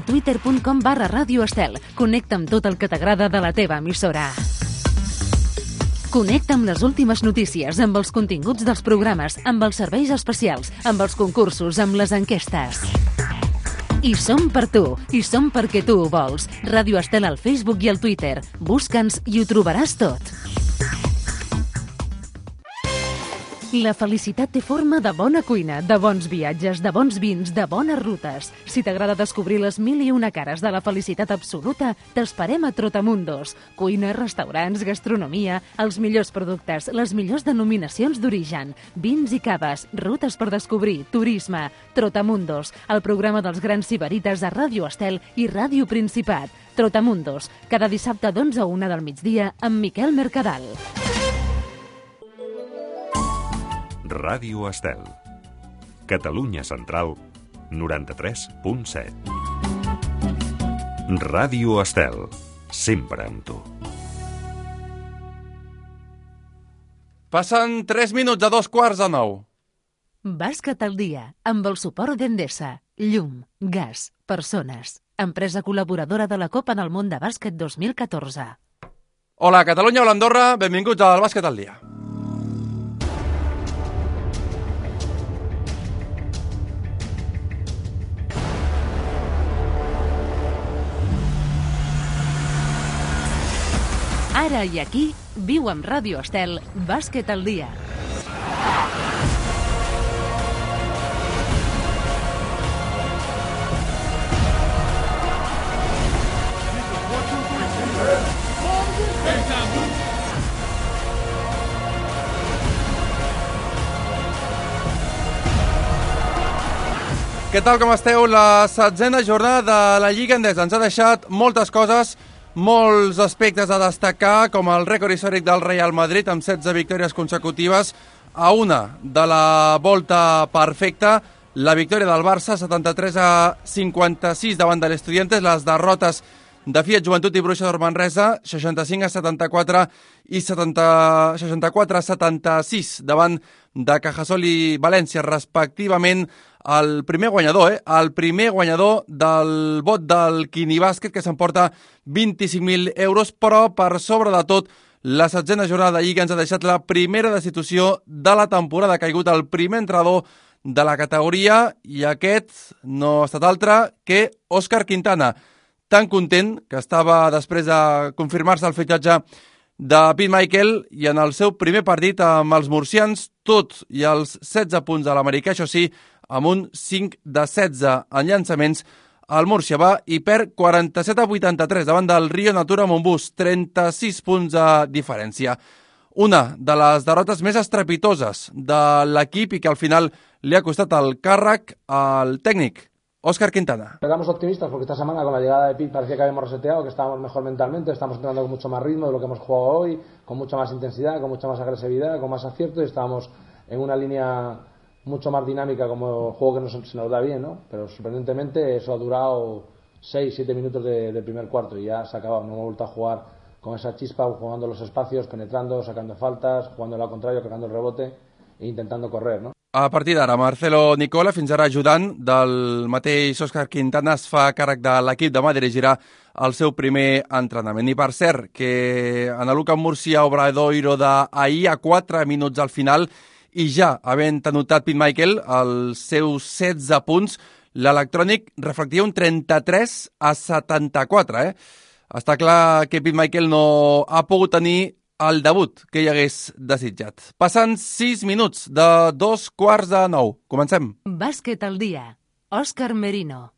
twitter.com/Ràdio Estel. Connecta amb tot el que t'agrada de la teva emissora. Connecta amb les últimes notícies, amb els continguts dels programes, amb els serveis especials, amb els concursos, amb les enquestes. I som per tu, i som perquè tu ho vols. Ràdio Estel al Facebook i al Twitter. Busca'ns i ho trobaràs tot. La felicitat té forma de bona cuina, de bons viatges, de bons vins, de bones rutes. Si t'agrada descobrir les 1001 cares de la felicitat absoluta, t'esperem a Trotamundos. Cuina, restaurants, gastronomia, els millors productes, les millors denominacions d'origen, vins i caves, rutes per descobrir, turisme. Trotamundos, el programa dels grans sibarites a Ràdio Estel i Ràdio Principat. Trotamundos, cada dissabte d'11 a 1 del migdia amb Miquel Mercadal. Ràdio Estel. Catalunya Central, 93.7. Ràdio Estel, sempre amb tu. Passen 3 minuts a 8:45. Bàsquet al dia, amb el suport d'Endesa. Llum, gas, persones. Empresa col·laboradora de la Copa en el món de bàsquet 2014. Hola, Catalunya, hola, Andorra. Benvinguts al Bàsquet al dia. Ara i aquí, viu amb Ràdio Estel, Bàsquet al dia. Què tal, com esteu? La 7a jornada de la Lliga Endesa ens ha deixat moltes coses, molts aspectes a destacar, com el rècord històric del Real Madrid amb 16 victòries consecutives a una de la volta perfecta, la victòria del Barça 73-56 davant de l'Estudiantes, les derrotes de Fiat Joventut i Bruixa Manresa 65-74 i 64-76 davant de Cajasol i València, respectivament. El primer guanyador, el primer guanyador del vot del Quini Bàsquet, que s'emporta 25.000 euros, però per sobre de tot, la 7a jornada de Lliga ens ha deixat la primera destitució de la temporada. Ha caigut el primer entrenador de la categoria i aquest no ha estat altre que Òscar Quintana. Tan content que estava després de confirmar-se el fitxatge de Pete Michael i en el seu primer partit amb els murcians, tot i els 16 punts de l'americà, això sí, amb un 5 de 16 en llançaments, el Múrcia va i perd 47-83 davant del Rio Natura Montbus, 36 punts de diferència. Una de les derrotes més estrepitoses de l'equip i que al final li ha costat el càrrec al tècnic Òscar Quintana. Quedamos optimistas porque esta semana con la llegada de Pete parecía que habíamos reseteado, que estábamos mejor mentalmente, estamos entrenando con mucho más ritmo de lo que hemos jugado hoy, con mucha más intensidad, con mucha más agresividad, con más acierto y estábamos en una línea mucho más dinámica como el juego que se nos da bien, ¿no? Pero sorprendentemente eso ha durado 6-7 minutos de primer cuarto y ya se ha acabado. No hemos vuelto a jugar con esa chispa, jugando los espacios, penetrando, sacando faltas, jugando al contrario, cargando el rebote e intentando correr, ¿no? A partir d'ara, Marcelo Nicola, fins ara ajudant del mateix Òscar Quintana, es fa càrrec de l'equip. Demà dirigirà el seu primer entrenament. I per cert, que en el Camp Murcia Obradoiro d'ahir, a 4 minuts al final, i ja havent anotat Pete Michael els seus 16 punts, l'electrònic reflectia un 33-74. Està clar que Pete Michael no ha pogut tenir el debut que hi hagués desitjat. Passen 6 minuts de 8:45. Comencem. Bàsquet al dia. Òscar Merino.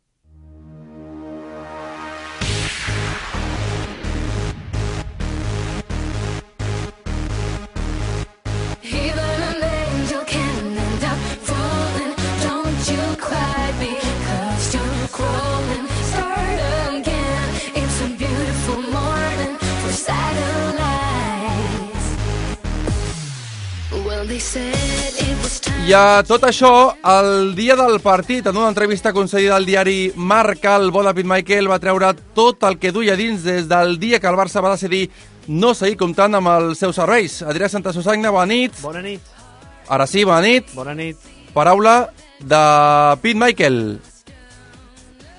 I a tot això, el dia del partit, en una entrevista concedida al diari Marca, el bo de Pete Michael va treure tot el que duia dins des del dia que el Barça va decidir no seguir comptant amb els seus serveis. Adrià Santasusagna, bona nit. Bona nit. Ara sí, bona nit. Bona nit. Paraula de Pete Michael.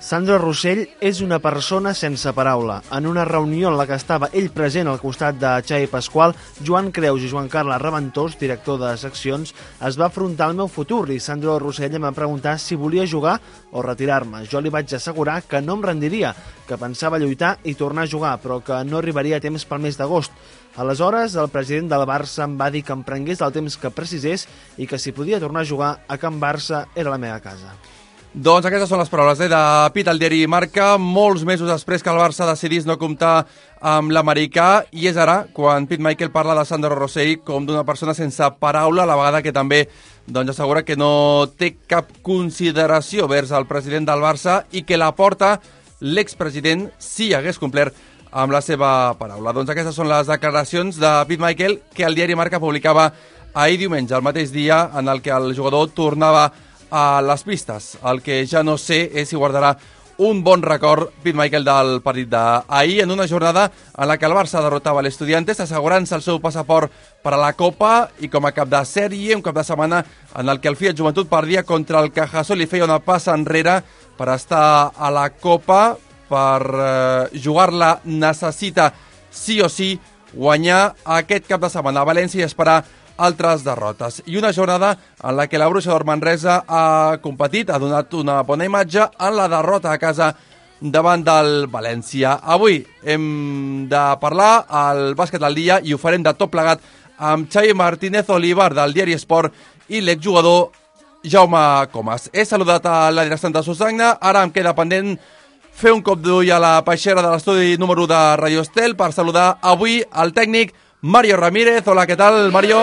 Sandro Rossell és una persona sense paraula. En una reunió en la que estava ell present al costat de Xavi Pasqual, Joan Creus i Joan Carles Reventós, director de seccions, es va afrontar al meu futur i Sandro Rossell em va preguntar si volia jugar o retirar-me. Jo li vaig assegurar que no em rendiria, que pensava lluitar i tornar a jugar, però que no arribaria a temps pel mes d'agost. Aleshores, el president del Barça em va dir que em prengués el temps que precisés i que si podia tornar a jugar a Can Barça era la meva casa. Doncs aquestes són les paraules de Pit al diari Marca, molts mesos després que el Barça decidís no comptar amb l'americà, i és ara quan Pete Michael parla de Sandro Rossell com d'una persona sense paraula, a la vegada que també assegura que no té cap consideració vers el president del Barça i que la porta l'expresident si hagués complert amb la seva paraula. Doncs aquestes són les declaracions de Pete Michael que el diari Marca publicava ahir diumenge, el mateix dia en el que el jugador tornava a les pistes. El que ja no sé és si guardarà un bon record Pete Michael del partit d'ahir, en una jornada en la que el Barça derrotava l'Estudiantes, assegurant-se el seu passaport per a la Copa, i com a cap de sèrie, un cap de setmana en el que el Fiat Joventut perdia contra el Cajasol i feia una passa enrere per estar a la Copa. Per jugar-la necessita sí o sí guanyar aquest cap de setmana a València i esperar altres derrotes. I una jornada en la que la Bruixa d'Or Manresa ha competit, ha donat una bona imatge en la derrota a casa davant del València. Avui hem de parlar al Bàsquet al dia i ho farem de tot plegat amb Xavi Martínez Olivar del diari Esport i l'exjugador Jaume Comas. He saludat a la direcció de Susagna, ara em queda pendent fer un cop d'ull a la peixera de l'estudi número 1 de Radio Estel per saludar avui el tècnic Mario Ramírez. Hola, què tal, Mario?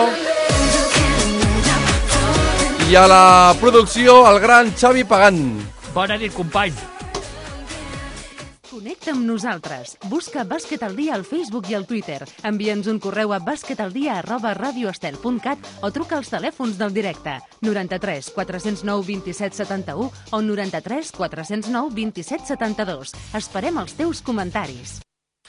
I a la producció, el gran Xavi Pagant. Bona nit, company. Connecta amb nosaltres. Busca Bàsquet al dia al Facebook i al Twitter. Envia'ns un correu a basquetaldia@radioestel.cat o truca als telèfons del directe 93 409 27 71 o 93 409 27 72. Esperem els teus comentaris.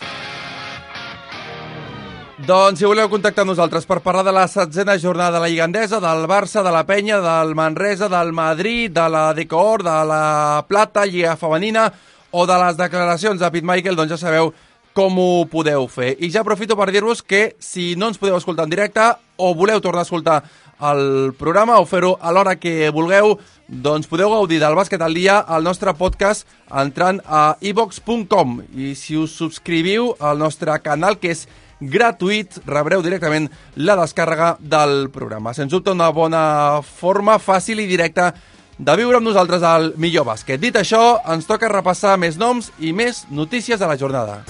Doncs si voleu contactar amb nosaltres per parlar de la 7a jornada de la Lliga Endesa, del Barça, de la Penya, del Manresa, del Madrid, de la Decor, de la Plata, Lliga Femenina o de les declaracions de Pete Michael, doncs ja sabeu com ho podeu fer. I ja aprofito per dir-vos que si no ens podeu escoltar en directe o voleu tornar a escoltar el programa o fer-ho a l'hora que vulgueu, doncs podeu gaudir del Bàsquet al dia al nostre podcast entrant a iVox.com, i si us subscriviu al nostre canal, que és gratuït, rebreu directament la descàrrega del programa. Sens dubte una bona forma fàcil i directa de viure amb nosaltres el millor bàsquet. Dit això, ens toca repassar més noms i més notícies de la jornada.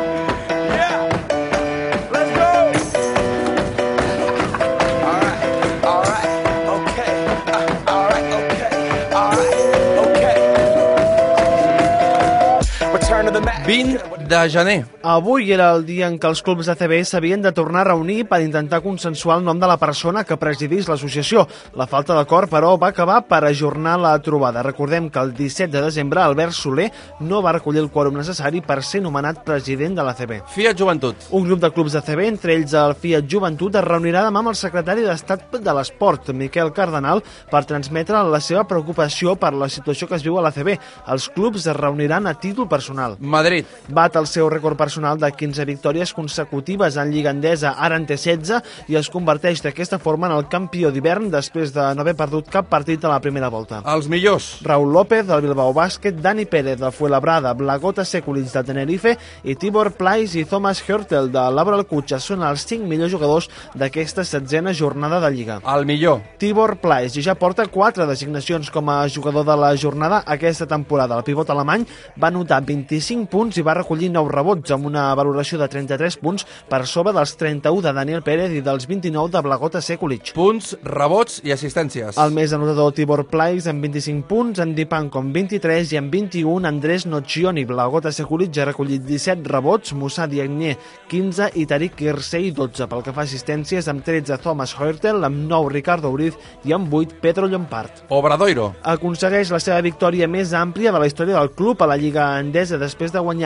Return to the mat. 20 de gener. Avui era el dia en què els clubs ACB s'havien de tornar a reunir per intentar consensuar el nom de la persona que presidís l'associació. La falta d'acord, però, va acabar per ajornar la trobada. Recordem que el 17 de desembre Albert Soler no va recollir el quòrum necessari per ser nomenat president de l'ACB. Fiat Joventut. Un grup de clubs ACB, entre ells el Fiat Joventut, es reunirà demà amb el secretari d'Estat de l'Esport, Miquel Cardenal, per transmetre la seva preocupació per la situació que es viu a l'ACB. Els clubs es reuniran a títol personal. Madrid. Bat el seu rècord personal de 15 victòries consecutives en Lliga Endesa, ara en té 16, i es converteix d'aquesta forma en el campió d'hivern després de no haver perdut cap partit a la primera volta. Els millors. Raúl López, del Bilbao Bàsquet, Dani Pérez, de Fuenlabrada, Blagota Sekulic, de Tenerife, i Tibor Plais i Thomas Hörtel, de Laboral Cutxa, són els 5 millors jugadors d'aquesta 16a jornada de Lliga. El millor. Tibor Plais ja porta 4 designacions com a jugador de la jornada aquesta temporada. El pivot alemany va anotar 25 punts i va recollir 9 rebots, amb una valoració de 33 punts per sobre dels 31 de Daniel Pérez i dels 29 de Blagota Sekulic. Punts, rebots i assistències. El més anotador Tibor Plais amb 25 punts, en Dipanko amb 23 i amb 21 Andrés Nocioni. Blagota Sekulic ja ha recollit 17 rebots, Moussa Diagné 15 i Tariq Kirsey 12. Pel que fa a assistències, amb 13 Thomas Hörtel, amb 9 Ricardo Uriz i amb 8 Pedro Llompart. Obradoiro. Aconsegueix la seva victòria més àmplia de la història del club a la Lliga Endesa després de guanyar Luka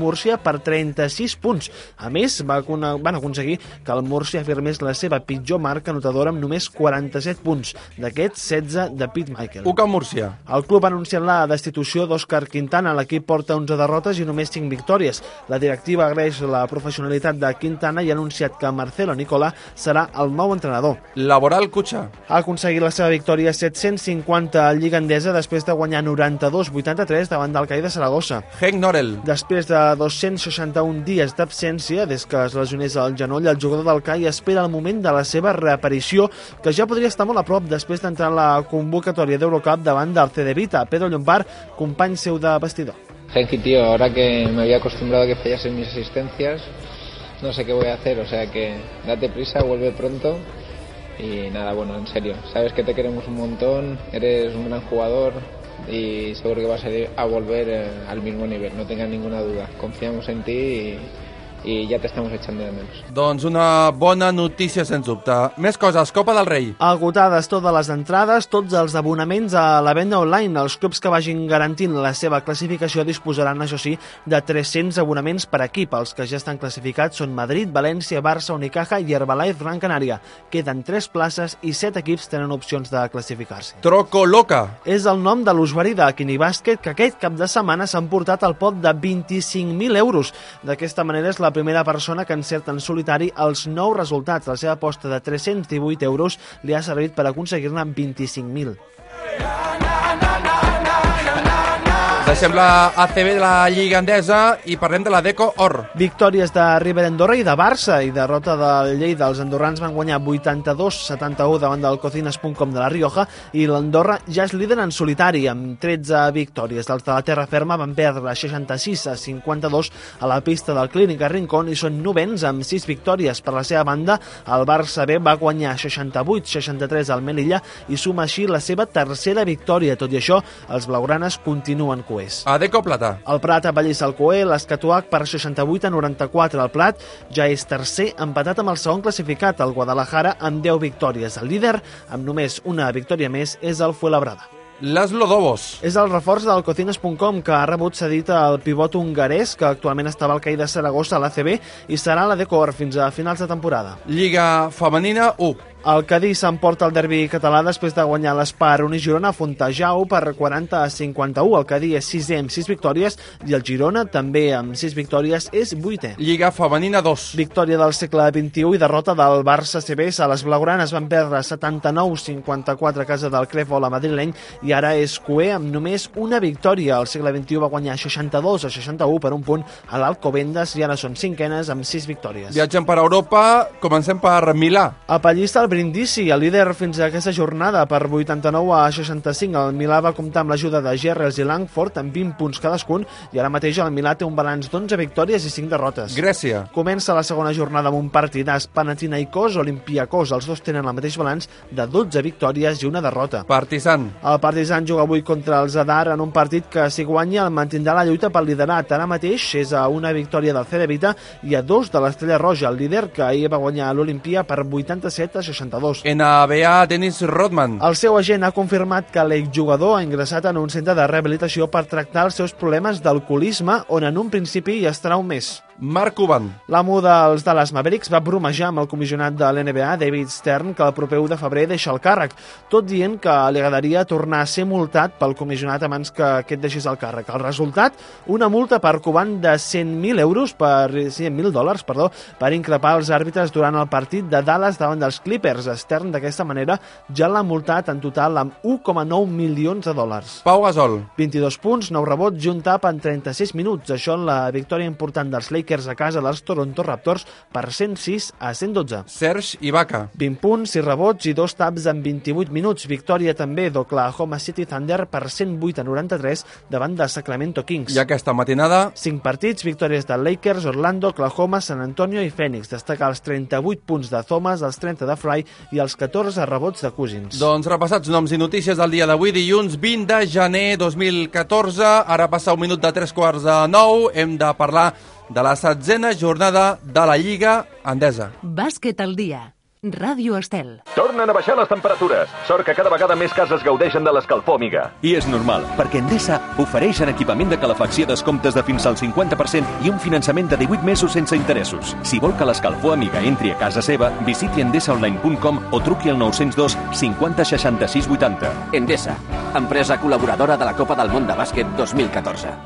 Múrcia per 36 punts. A més, van aconseguir que el Múrcia afirmés la seva pitjor marca anotadora amb només 47 punts. D'aquests, 16 de Pete Michael. UCAM Múrcia. El club ha anunciat la destitució d'Òscar Quintana. L'equip porta 11 derrotes i només 5 victòries. La directiva agraeix la professionalitat de Quintana i ha anunciat que Marcelo Nicolà serà el nou entrenador. Laboral Cutxa. Ha aconseguit la seva victòria 750 a Lliga Endesa després de guanyar 92-83 davant del CAI de Saragossa. Henk Norel. Després de 261 dies d'absència, des que es lesionés el genoll, el jugador del CAI espera el moment de la seva reaparició, que ja podria estar molt a prop després d'entrar en la convocatòria d'Eurocup davant del CD Vita. Pedro Llombard, company seu de vestidor. Genki, tío, ahora que me había acostumbrado a que fallasen mis asistencias, no sé qué voy a hacer, o sea que date prisa, vuelve pronto y nada, bueno, en serio, sabes que te queremos un montón, eres un gran jugador y seguro que vas a volver al mismo nivel, no tengas ninguna duda, confiamos en ti i ja t'estamos echando de menos. Doncs una bona notícia, sens dubte. Més coses, Copa del Rei. Agotades totes les entrades, tots els abonaments a la venda online. Els clubs que vagin garantint la seva classificació disposaran, això sí, de 300 abonaments per equip. Els que ja estan classificats són Madrid, València, Barça, Unicaja i Herbalife Gran Canària. Queden 3 places i 7 equips tenen opcions de classificar-se. Troco Loca. És el nom de l'usuari de Kinibàsquet que aquest cap de setmana s'ha emportat el pot de 25.000 euros. D'aquesta manera és la primera persona que encerta en solitari els 9 resultats. La seva aposta de 318 euros li ha servit per aconseguir-ne 25.000. Deixem la ACB de la Lliga Endesa i parlem de la Deco Or. Victòries de River Andorra i de Barça i derrota del Lleida. Els andorrans van guanyar 82-71 davant del Cocinas.com de la Rioja i l'Andorra ja és líder en solitari amb 13 victòries. Els de la terra ferma van perdre 66-52 a la pista del Clínica Rincón i són novens amb 6 victòries. Per la seva banda, el Barça B va guanyar 68-63 al Melilla i suma així la seva tercera victòria. Tot i això, els blaugranes continuen coers. Adeco Plata. El Prat apallissa el Coe, l'Escatuac per 68-94. El Plat ja és tercer, empatat amb el segon classificat, el Guadalajara, amb 10 victòries. El líder, amb només una victòria més, és el Fuenlabrada. Laszlo Dobos. És el reforç del Cocinas.com que ha rebut cedit el pivot hongarès que actualment estava al CAI de Saragossa a l'ACB i serà a la Deco Or fins a finals de temporada. Lliga Femenina 1. El Cadí s'emporta el derbi català després de guanyar l'Espar Uni Girona a Fontejau per 40-51. El Cadí és 6è amb 6 victòries i el Girona, també amb 6 victòries, és 8è. Lliga Femenina 2. Victòria del segle XXI i derrota del Barça CB. A les blaugranes van perdre 79-54 a casa del Crefol a madrileny i ara és coer amb només una victòria. El segle XXI va guanyar 62-61 per un punt a l'Alcobendas i ara són 5enes amb 6 victòries. Viatgem per Europa, comencem per Milà. Apallista el Brindisi, el líder fins a aquesta jornada per 89-65. El Milà va comptar amb l'ajuda de Gerrels i Langford amb 20 punts cadascun i ara mateix el Milà té un balanç d'11 victòries i 5 derrotes. Grècia. Comença la segona jornada amb un partidàs. Panathinaikos, Olympiakos, els dos tenen el mateix balanç de 12 victòries i una derrota. Partizan. El Partizan juga avui contra el Zadar en un partit que, si guanya, el mantindrà la lluita pel liderat. Ara mateix és a una victòria del CD i a 2 de l'Estrella Roja, el líder que ahir va guanyar l'Olimpia per 87-62. NBA, Dennis Rodman. El seu agent ha confirmat que l'exjugador ha ingressat en un centre de rehabilitació per tractar els seus problemes d'alcoholisme, on en un principi hi estarà un mes. Mark Cuban. L'amo dels Dallas Mavericks va bromejar amb el comissionat de l'NBA, David Stern, que el proper 1 de febrer deixa el càrrec, tot dient que li agradaria tornar a ser multat pel comissionat abans que aquest deixés el càrrec. El resultat, una multa per Cuban de $100.000 per increpar els àrbitres durant el partit de Dallas davant dels Clippers. Stern, d'aquesta manera, ja l'ha multat en total amb $1,9 milions. Pau Gasol. 22 punts, 9 rebots i un tap en 36 minuts. Això en la victòria important dels Lakers a casa dels Toronto Raptors per 106-112. Serge Ibaka. 20 punts, 6 rebots i 2 taps en 28 minuts. Victòria també d'Oklahoma City Thunder per 108-93 davant de Sacramento Kings. I aquesta matinada 5 partits, victòries de Lakers, Orlando, Oklahoma, San Antonio i Phoenix. Destacar els 38 punts de Thomas, els 30 de Fry i els 14 rebots de Cousins. Doncs repassats noms i notícies del dia d'avui, dilluns 20 de gener 2014. Ara passa un minut de 3:45. Hem de parlar de la 7ª jornada de la Lliga Endesa. Bàsquet al dia. Ràdio Estel. Tornen a baixar les temperatures. Sort que cada vegada més cases gaudeixen de l'escalfor Amiga. I és normal, perquè Endesa ofereix en equipament de calefacció descomptes de fins al 50% i un finançament de 18 mesos sense interessos. Si vol que l'escalfor Amiga entri a casa seva, visiti endesaonline.com o truqui al 902 50 66 80. Endesa, empresa col·laboradora de la Copa del Món de Bàsquet 2014.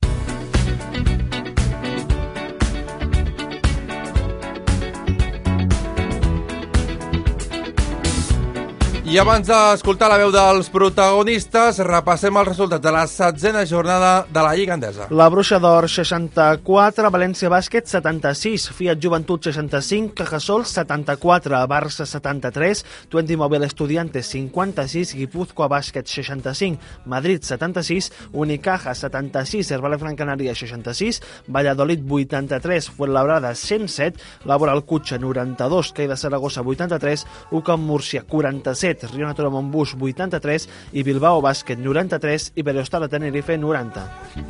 I abans d'escoltar la veu dels protagonistes, repassem els resultats de la 7a jornada de la Lliga Endesa. La Bruixa d'Or 64, València Bàsquet 76, Fiat Joventut 65, Cajasol 74, Barça 73, Twente Mobile Estudiantes 56, Guipúzcoa Bàsquet 65, Madrid 76, Unicaja 76, Herbalife Gran Canària 66, Valladolid 83, Fuenlabrada 107, Laboral Cutxa 92, CAI de Saragossa 83, UCAM Múrcia 47, Rio Natura Montbus 83 i Bilbao Bàsquet 93 i Iberostar de Tenerife 90.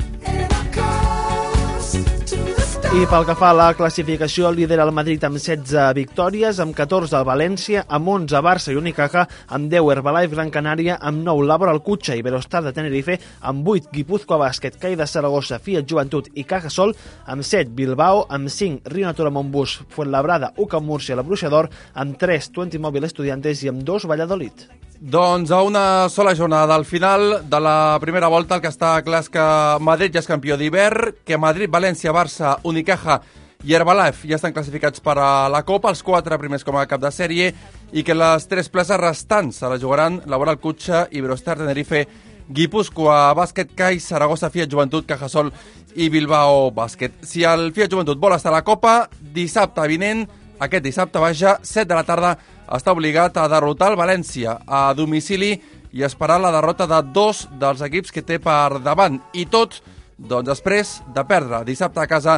I pel que fa a la classificació, lidera el Madrid amb 16 victòries, amb 14 el València, amb 11 Barça i Unicaja, amb 10 Herbalife Gran Canària, amb 9 Laboral Cutxa i Iberostar de Tenerife, amb 8 Guipúzcoa Bàsquet, CAI de Saragossa, Fiat Joventut i Cajasol, amb 7 Bilbao, amb 5 Rio Natura Montbus, Fuenlabrada, UCAM Múrcia, la Bruixa d'Or, amb 3 Twente Mobile Estudiantes i amb 2 Valladolid. Doncs a una sola jornada del final de la primera volta, el que està clar és que Madrid ja és campió d'hivern, que Madrid, València, Barça, Unicaja i Herbalife ja estan classificats per a la Copa, els 4 primers com a cap de sèrie, i que les 3 places restants se la jugaran Laboral Cutxa, Iberostar, Tenerife, Guipúzcoa Bàsquet, CAI, Saragossa, Fiat Joventut, Cajasol i Bilbao Bàsquet. Si el Fiat Joventut vol estar a la Copa, dissabte vinent, aquest dissabte, vaja, 7 de la tarda, està obligat a derrotar el València a domicili i esperar la derrota de 2 dels equips que té per davant. I tot, doncs, després de perdre dissabte a casa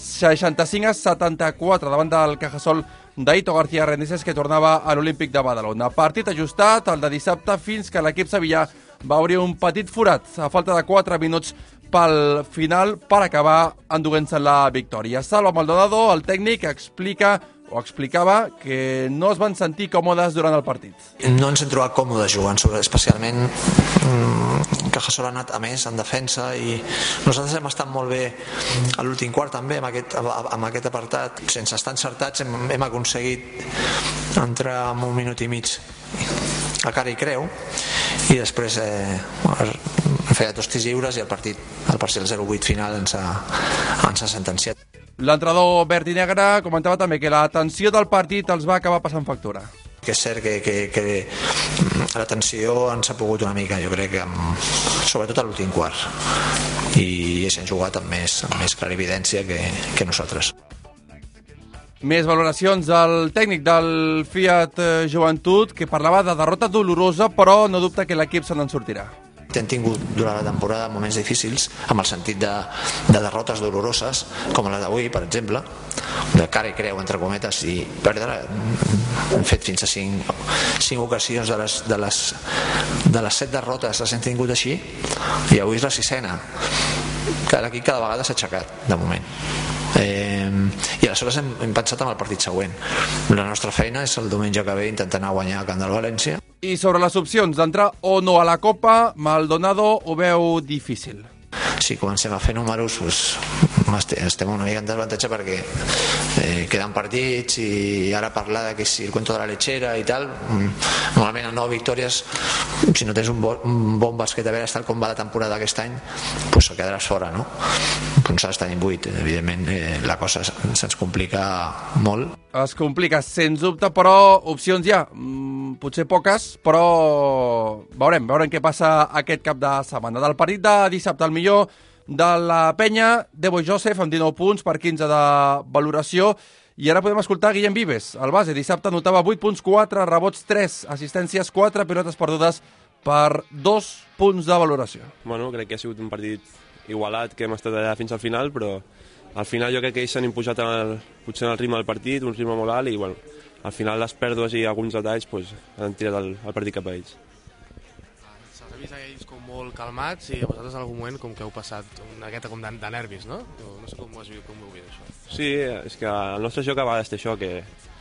65-74 davant del Cajasol d'Aito García Rendices, que tornava a l'Olímpic de Badalona. Partit ajustat, el de dissabte, fins que l'equip sevillà va obrir un petit forat a falta de 4 minuts pel final per acabar enduent-se la victòria. Salva Maldonado, el tècnic, explicava que no es van sentir còmodes durant el partit. No ens hem trobat còmodes jugant, especialment Cajasol ha anat a més en defensa i nosaltres hem estat molt bé a l'últim quart també amb aquest apartat. Sense estar encertats hem aconseguit entrar en un minut i mig a cara i creu i després feia 2 tirs lliures i el parcial 0-8 final ens ha sentenciat. L'entrenador verd i negre comentava també que la tensió del partit els va acabar passant factura. Que és cert que la tensió ens ha pogut una mica, jo crec que sobretot a l'últim quart, i s'han jugat amb més clarividència que nosaltres. Més valoracions del tècnic del Fiat Joventut, que parlava de derrota dolorosa, però no dubta que l'equip se n'en sortirà. Hem tingut durant la temporada moments difícils, amb el sentit de derrotes doloroses, com la d'avui, per exemple, de cara i creu, entre cometes, i perdre. Hem fet fins a 5 ocasions de les 7 derrotes les hem tingut així, i avui és la 6a. L'equip cada vegada s'ha aixecat, de moment. I aleshores hem pensat en el partit següent. La nostra feina és el diumenge que ve intentar anar a guanyar a Camp del València. I sobre les opcions d'entrar o no a la Copa, Maldonado ho veu difícil. Si comencem a fer números, estem una mica en desavantatge perquè queden partits i ara parlar de que si el cuento de la lechera i tal, normalment en 9 victòries, si no tens un bon bàsquet a veure tal com va la temporada aquest any, doncs quedaràs fora, no? Nosaltres tenim 8, evidentment la cosa se'ns complica molt. Es complica, sens dubte, però opcions hi ha. Potser poques, però veurem què passa aquest cap de setmana. Del partit de dissabte, el millor de la penya, Debo Joseph, amb 19 punts per 15 de valoració. I ara podem escoltar Guillem Vives, el base. Dissabte notava 8 punts, 4 rebots, 3 assistències, 4 pilotes perdudes per 2 punts de valoració. Bueno, crec que ha sigut un partit igualat, que hem estat allà fins al final, però al final jo crec que ells s'han imposat potser en el ritme del partit, un ritme molt alt, i bueno, al final les pèrdues i alguns detalls han tirat el partit cap a ells. Se'ls ha vist a ells com molt calmats i a vosaltres en algun moment com que heu passat una miqueta com de nervis, no? No sé com ho heu vist això. Sí, és que el nostre joc a vegades té això, que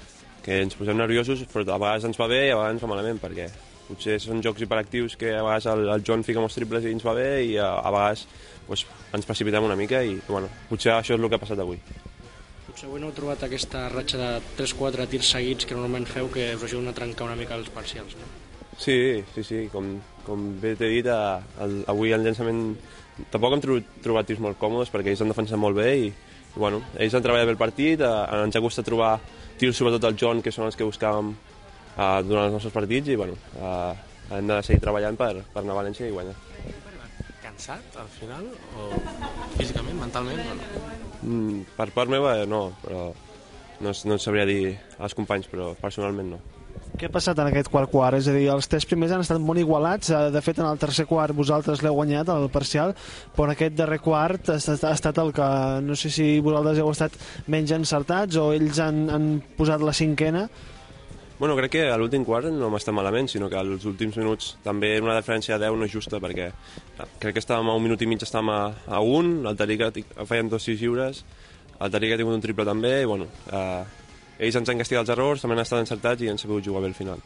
que ens posem nerviosos, però a vegades ens va bé i a vegades ens va malament, perquè potser són jocs hiperactius que a vegades el Joan fica molts triples i ens va bé i a vegades doncs, ens precipitem una mica i bueno, potser això és el que ha passat avui. Potser avui no heu trobat aquesta ratxa de 3-4 tirs seguits que normalment feu que us ajuden a trencar una mica els parcials, no? Sí, com bé t'he dit, avui el llançament tampoc hem trobat tirs molt còmodes perquè ells han defensat molt bé i bueno, ells han treballat bé el partit, ens ha costat trobar tirs sobretot al John, que són els que buscàvem durant els nostres partits i bueno, hem de seguir treballant per anar a València i guanyar. Cansat al final o físicament, mentalment? No? Per part meva no, però no sabria dir als companys, però personalment no. Què ha passat en aquest quart? És a dir, els 3 primers han estat molt igualats, de fet en el tercer quart vosaltres l'heu guanyat, el parcial, però en aquest darrer quart ha estat el que, no sé si vosaltres heu estat menys encertats o ells han posat la cinquena. Bueno, crec que a l'últim quart no m'està malament, sinó que als últims minuts també una diferència de 10 no és justa, perquè crec que estàvem a 1 minut i mig, estàvem a 1, el Tariqa feien 2 6 lliures, el Tariqa ha tingut un triple també, i bueno, ells ens han castigat els errors, també han estat encertats i han sabut jugar bé al final.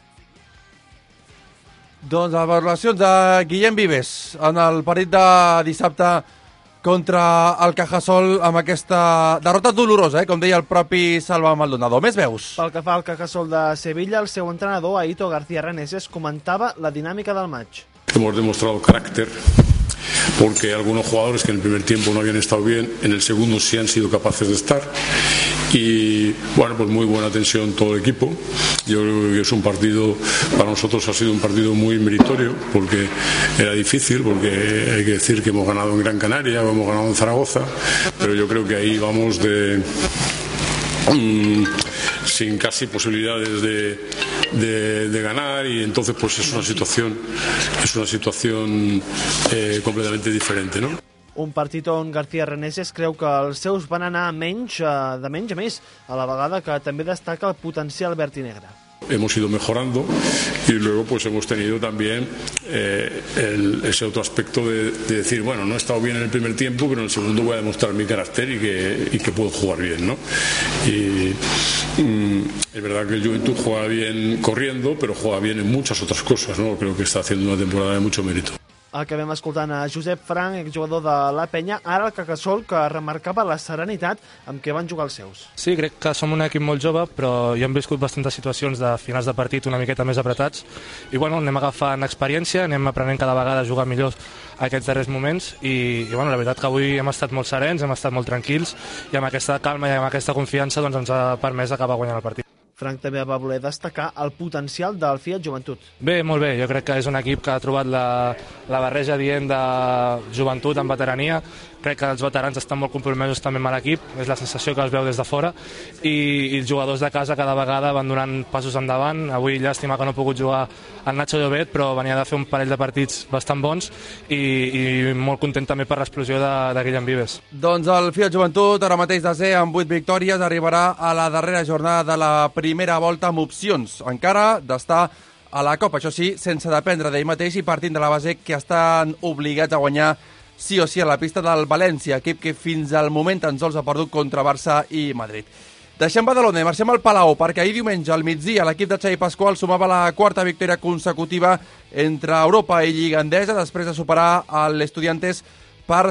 Doncs les valoracions de Guillem Vives en el partit de dissabte contra el Cajasol amb aquesta derrota dolorosa, com deia el propi Salva Maldonado. Més veus? Pel que fa al Cajasol de Sevilla, el seu entrenador, Aito García Reneses, comentava la dinàmica del match. Hemos demostrado carácter, porque algunos jugadores que en el primer tiempo no habían estado bien, en el segundo sí han sido capaces de estar. Y bueno, pues muy buena tensión todo el equipo. Yo creo que es un partido, para nosotros ha sido un partido muy meritorio, porque era difícil, porque hay que decir que hemos ganado en Gran Canaria, hemos ganado en Zaragoza, pero yo creo que ahí vamos sin casi posibilidades de ganar, y entonces pues es una situación completamente diferente, ¿no? Un partit on García Reneses creu que els seus van anar de menys a més, a la vegada que també destaca el potencial verd i negre. Hemos ido mejorando y luego pues hemos tenido también ese otro aspecto de decir, bueno, no he estado bien en el primer tiempo, pero en el segundo voy a demostrar mi carácter y que puedo jugar bien, ¿no? Y es verdad que el Juventud juega bien corriendo, pero juega bien en muchas otras cosas, ¿no? Creo que está haciendo una temporada de mucho mérito. Acabem escoltant a Josep Frank, exjugador de la Penya, ara el Cajasol, que remarcava la serenitat amb què van jugar els seus. Sí, crec que som un equip molt jove, però ja hem viscut bastantes situacions de finals de partit una miqueta més apretats i bueno, anem agafant experiència, anem aprenent cada vegada a jugar millor aquests darrers moments i bueno, la veritat que avui hem estat molt serens, hem estat molt tranquils i amb aquesta calma i amb aquesta confiança doncs, ens ha permès acabar guanyant el partit. Frank també va voler destacar el potencial del Fiat Joventut. Bé, molt bé. Jo crec que és un equip que ha trobat la barreja dient de joventut amb veterania. Crec que els veterans estan molt compromesos també amb l'equip, és la sensació que es veu des de fora, i els jugadors de casa cada vegada van donant passos endavant. Avui llàstima que no ha pogut jugar el Nacho Llobet, però venia de fer un parell de partits bastant bons i molt content també per l'explosió de Guillem Vives. Doncs el Fiat Joventut, ara mateix desè amb 8 victòries, arribarà a la darrera jornada de la primera volta amb opcions encara d'estar a la Copa, això sí, sense dependre d'ell mateix i partint de la base que estan obligats a guanyar sí o sí a la pista del València, equip que fins al moment tan sols ha perdut contra Barça i Madrid. Deixem Badalona i marxem al Palau, perquè ahir diumenge al migdia l'equip de Xavi Pasqual sumava la quarta victòria consecutiva entre Europa i Lliga Endesa després de superar l'Estudiantes per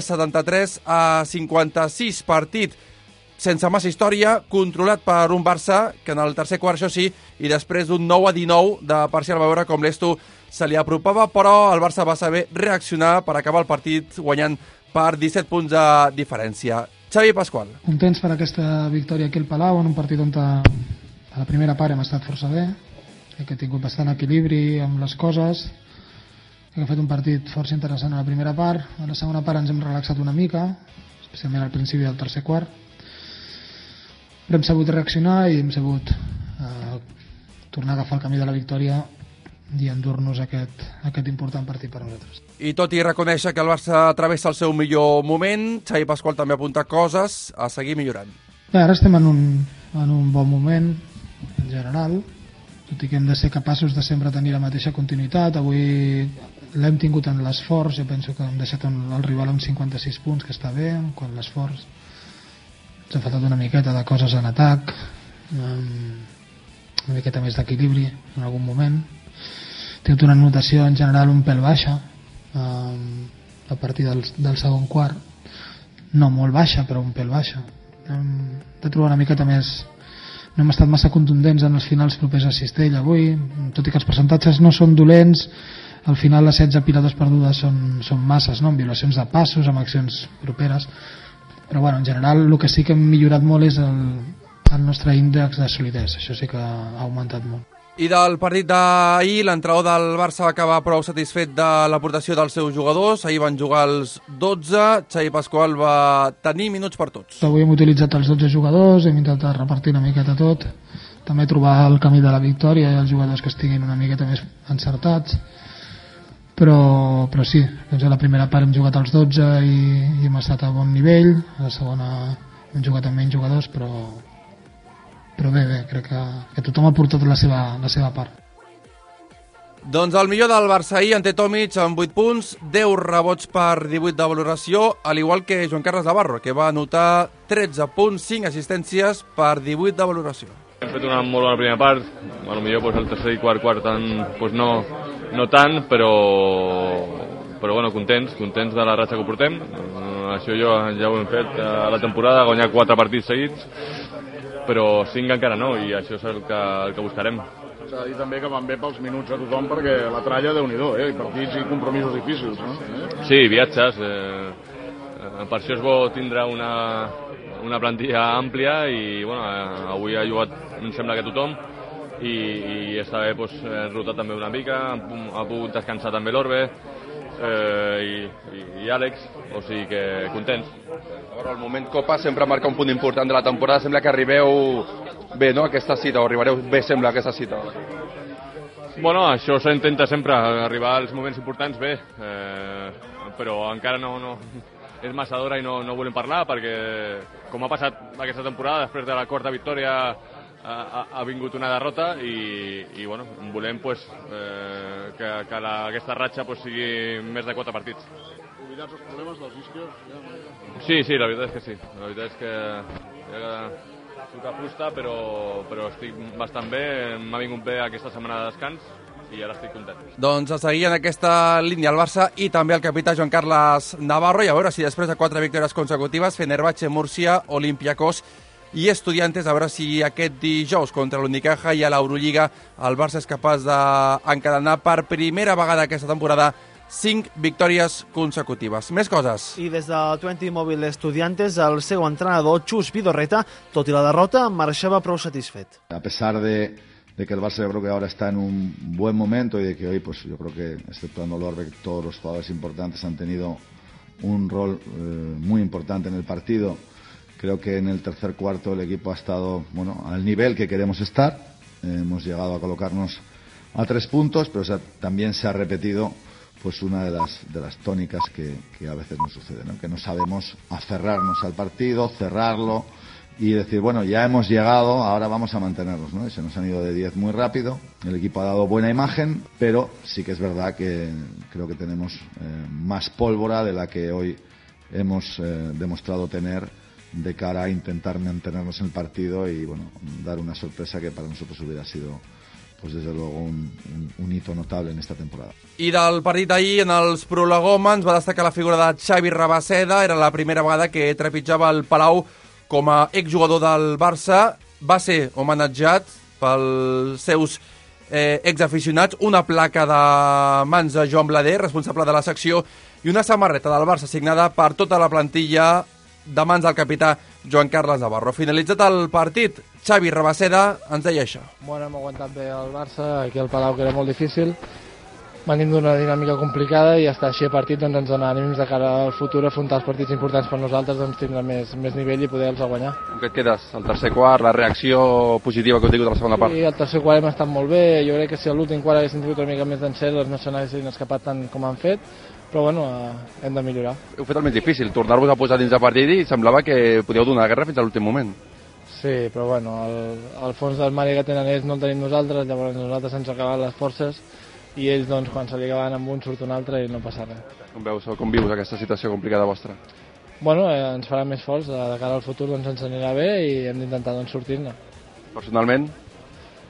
73-56, partit sense massa història, controlat per un Barça que en el tercer quart, això sí, i després d'un 9-19 de parcial, va veure com l'Estu se li apropava, però el Barça va saber reaccionar per acabar el partit guanyant per 17 punts de diferència. Xavi Pasqual. Contents per aquesta victòria aquí al Palau, en un partit on a la primera part hem estat força bé, que he tingut bastant equilibri amb les coses, hem fet un partit força interessant a la primera part, a la segona part ens hem relaxat una mica, especialment al principi del tercer quart, però hem sabut reaccionar i hem sabut tornar a agafar el camí de la victòria i endur-nos aquest important partit per a nosaltres. I tot i reconèixer que el Barça travessa el seu millor moment, Xavi Pasqual també apunta coses a seguir millorant. Bé, ara estem en un bon moment en general, tot i que hem de ser capaços de sempre tenir la mateixa continuïtat. Avui l'hem tingut en l'esforç, jo penso que hem deixat el rival amb 56 punts, que està bé, quan l'esforç ens ha faltat una miqueta de coses en atac, una miqueta més d'equilibri en algun moment. He tingut una notació en general un pèl baixa a partir del segon quart, no molt baixa però un pèl baixa. Hem de trobar una miqueta més, no hem estat massa contundents en els finals propers a Cistell avui, tot i que els percentatges no són dolents. Al final les 16 pilades perdudes són masses, no? En violacions de passos, amb accions properes, però bueno, en general el que sí que hem millorat molt és el nostre índex de solidesa, això sí que ha augmentat molt. I del partit d'ahir, l'entrenador del Barça va acabar prou satisfet de l'aportació dels seus jugadors. Ahir van jugar els 12, Xavi Pasqual va tenir minuts per tots. Avui hem utilitzat els 12 jugadors, hem intentat repartir una miqueta tot, també trobar el camí de la victòria i els jugadors que estiguin una miqueta més encertats, però sí, doncs a la primera part hem jugat els 12 i hem estat a bon nivell, a la segona hem jugat amb menys jugadors, però bé, crec que tothom ha portat la seva part. Doncs el millor del Barça ahir, Ante Tomic, amb 8 punts, 10 rebots per 18 de valoració, al igual que Joan Carles Navarro, que va anotar 13 punts, 5 assistències per 18 de valoració. Hem fet una molt bona primera part, potser el tercer i quart no tant, però bueno, contents de la ratxa que portem. Això ja ho hem fet a la temporada, guanyar 4 partits seguits, però 5 encara no, i això és el que buscarem. S'ha de dir també que van bé pels minuts a tothom, perquè la tralla, Déu-n'hi-do, i partits i compromisos difícils, no? Sí, viatges. Per això és bo tindre una plantilla àmplia i bueno, avui ha jugat, em sembla que tothom, i està bé rotar també una mica, ha pogut descansar també l'Orbe i Àlex, o sigui que contents. El moment Copa sempre marca un punt important de la temporada, sembla que arribeu bé, no?, a aquesta cita, o arribareu bé, sembla, a aquesta cita. Bueno, això s'intenta sempre, arribar als moments importants bé, però encara no és massa d'hora i no volem parlar, perquè com ha passat aquesta temporada, després de la quarta victòria ha vingut una derrota i bueno, volem que aquesta ratxa sigui més de 4 partits. Oblidats els problemes dels isquios? Sí, la veritat és que sí. La veritat és que toca fusta, però estic bastant bé. M'ha vingut bé aquesta setmana de descans i ara estic content. Doncs a seguir en aquesta línia el Barça i també el capità Joan Carles Navarro, i a veure si després de 4 victòries consecutives, Fenerbahce, Múrcia, Olympiacos i Estudiantes, a veure si aquest dijous contra l'Unicaja i a l'Eurolliga el Barça és capaç d'encadenar per primera vegada aquesta temporada 5 victòries consecutives. Més coses. I des del 20 Mòbil Estudiantes, el seu entrenador, Chus Vidorreta, tot i la derrota, marxava prou satisfet. A pesar de que el Barça yo creo que ahora está en un buen momento y de que hoy, pues yo creo que, exceptuando Lorbeck, todos los jugadores importantes han tenido un rol muy importante en el partido. Creo que en el tercer cuarto el equipo ha estado, bueno, al nivel que queremos estar. Hemos llegado a colocarnos a 3 puntos, pero también se ha repetido pues una de las tónicas que a veces nos sucede, ¿no? Que no sabemos aferrarnos al partido, cerrarlo y decir, bueno, ya hemos llegado, ahora vamos a mantenernos, ¿no? Y se nos han ido de 10 muy rápido. El equipo ha dado buena imagen, pero sí que es verdad que creo que tenemos más pólvora de la que hoy hemos demostrado tener de cara a intentar mantenernos en el partido y, bueno, dar una sorpresa que para nosotros hubiera sido, pues desde luego, un hito notable en esta temporada. I del partit d'ahir, en els prolegòmens, va destacar la figura de Xavi Rabaseda. Era la primera vegada que trepitjava el Palau com a exjugador del Barça. Va ser homenatjat pels seus exaficionats, una placa de mans de Joan Blader, responsable de la secció, i una samarreta del Barça signada per tota la plantilla de mans del capità Joan Carles Navarro. Finalitzat el partit, Xavi Rabaseda ens deia això. Bueno, hem aguantat bé el Barça, aquí al Palau, que era molt difícil. Venim d'una dinàmica complicada i estar així a partit doncs, ens dona ànims de cara al futur, afrontar els partits importants per nosaltres, doncs tindre més nivell i poder-los guanyar. Com que et quedes? El tercer quart, la reacció positiva que heu tingut a la segona part? Sí, el tercer quart hem estat molt bé. Jo crec que si a l'últim quart haguéssim tingut una mica més d'encert, doncs no se n'haguessin escapat tant com han fet, però bueno, hem de millorar. Heu fet el més difícil, tornar-vos a posar dins de partit i semblava que podíeu donar la guerra fins a l'últim moment. Sí, però bueno, el fons del mari que tenen ells no el tenim nosaltres, llavors nosaltres ens acaben les forces i ells, doncs, quan se li acaben amb un surt un altre i no passa res. Com vius aquesta situació complicada vostra? Bueno, ens farà més forts, de cara al futur doncs, ens anirà bé i hem d'intentar doncs, sortir-ne. Personalment?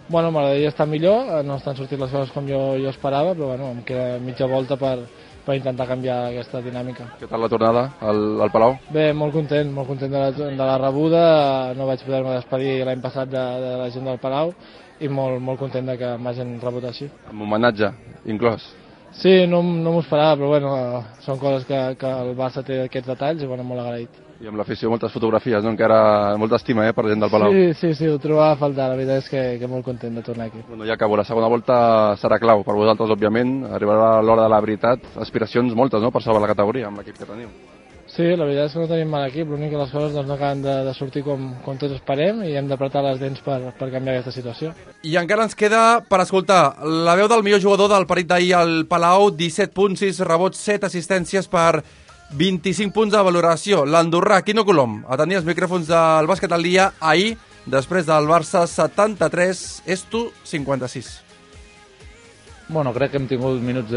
Bueno, m'agradaria estar millor, no estan sortint les coses com jo esperava, però bueno, em queda mitja volta per intentar canviar aquesta dinàmica. Què tal la tornada al Palau? Bé, molt content de la rebuda. No vaig poder-me despedir l'any passat de la gent del Palau i molt content de que m'hagin rebut així. Amb homenatge inclòs? Sí, no m'ho esperava, però bueno, són coses que el Barça té aquests detalls i bueno, molt agraït. I amb l'afició moltes fotografies, no? Encara molta estima per gent del Palau. Sí, ho trobava a faltar, la veritat és que molt content de tornar aquí. Bueno, ja acabo, la segona volta serà clau per vosaltres, òbviament, arribarà l'hora de la veritat, aspiracions moltes, no?, per salvar la categoria amb l'equip que teniu. Sí, la veritat és que no tenim mal equip, l'únic que les coses no acaben de sortir com tots esperem i hem d'apretar les dents per canviar aquesta situació. I encara ens queda per escoltar la veu del millor jugador del partit d'ahir al Palau, 17 punts, 6 rebots, 7 assistències per 25 punts de valoració. L'andorrà, Quino Colom, a tenir els micròfons del bàsquet al dia ahir, després del Barça 73, Estu 56. Bueno, crec que hem tingut minuts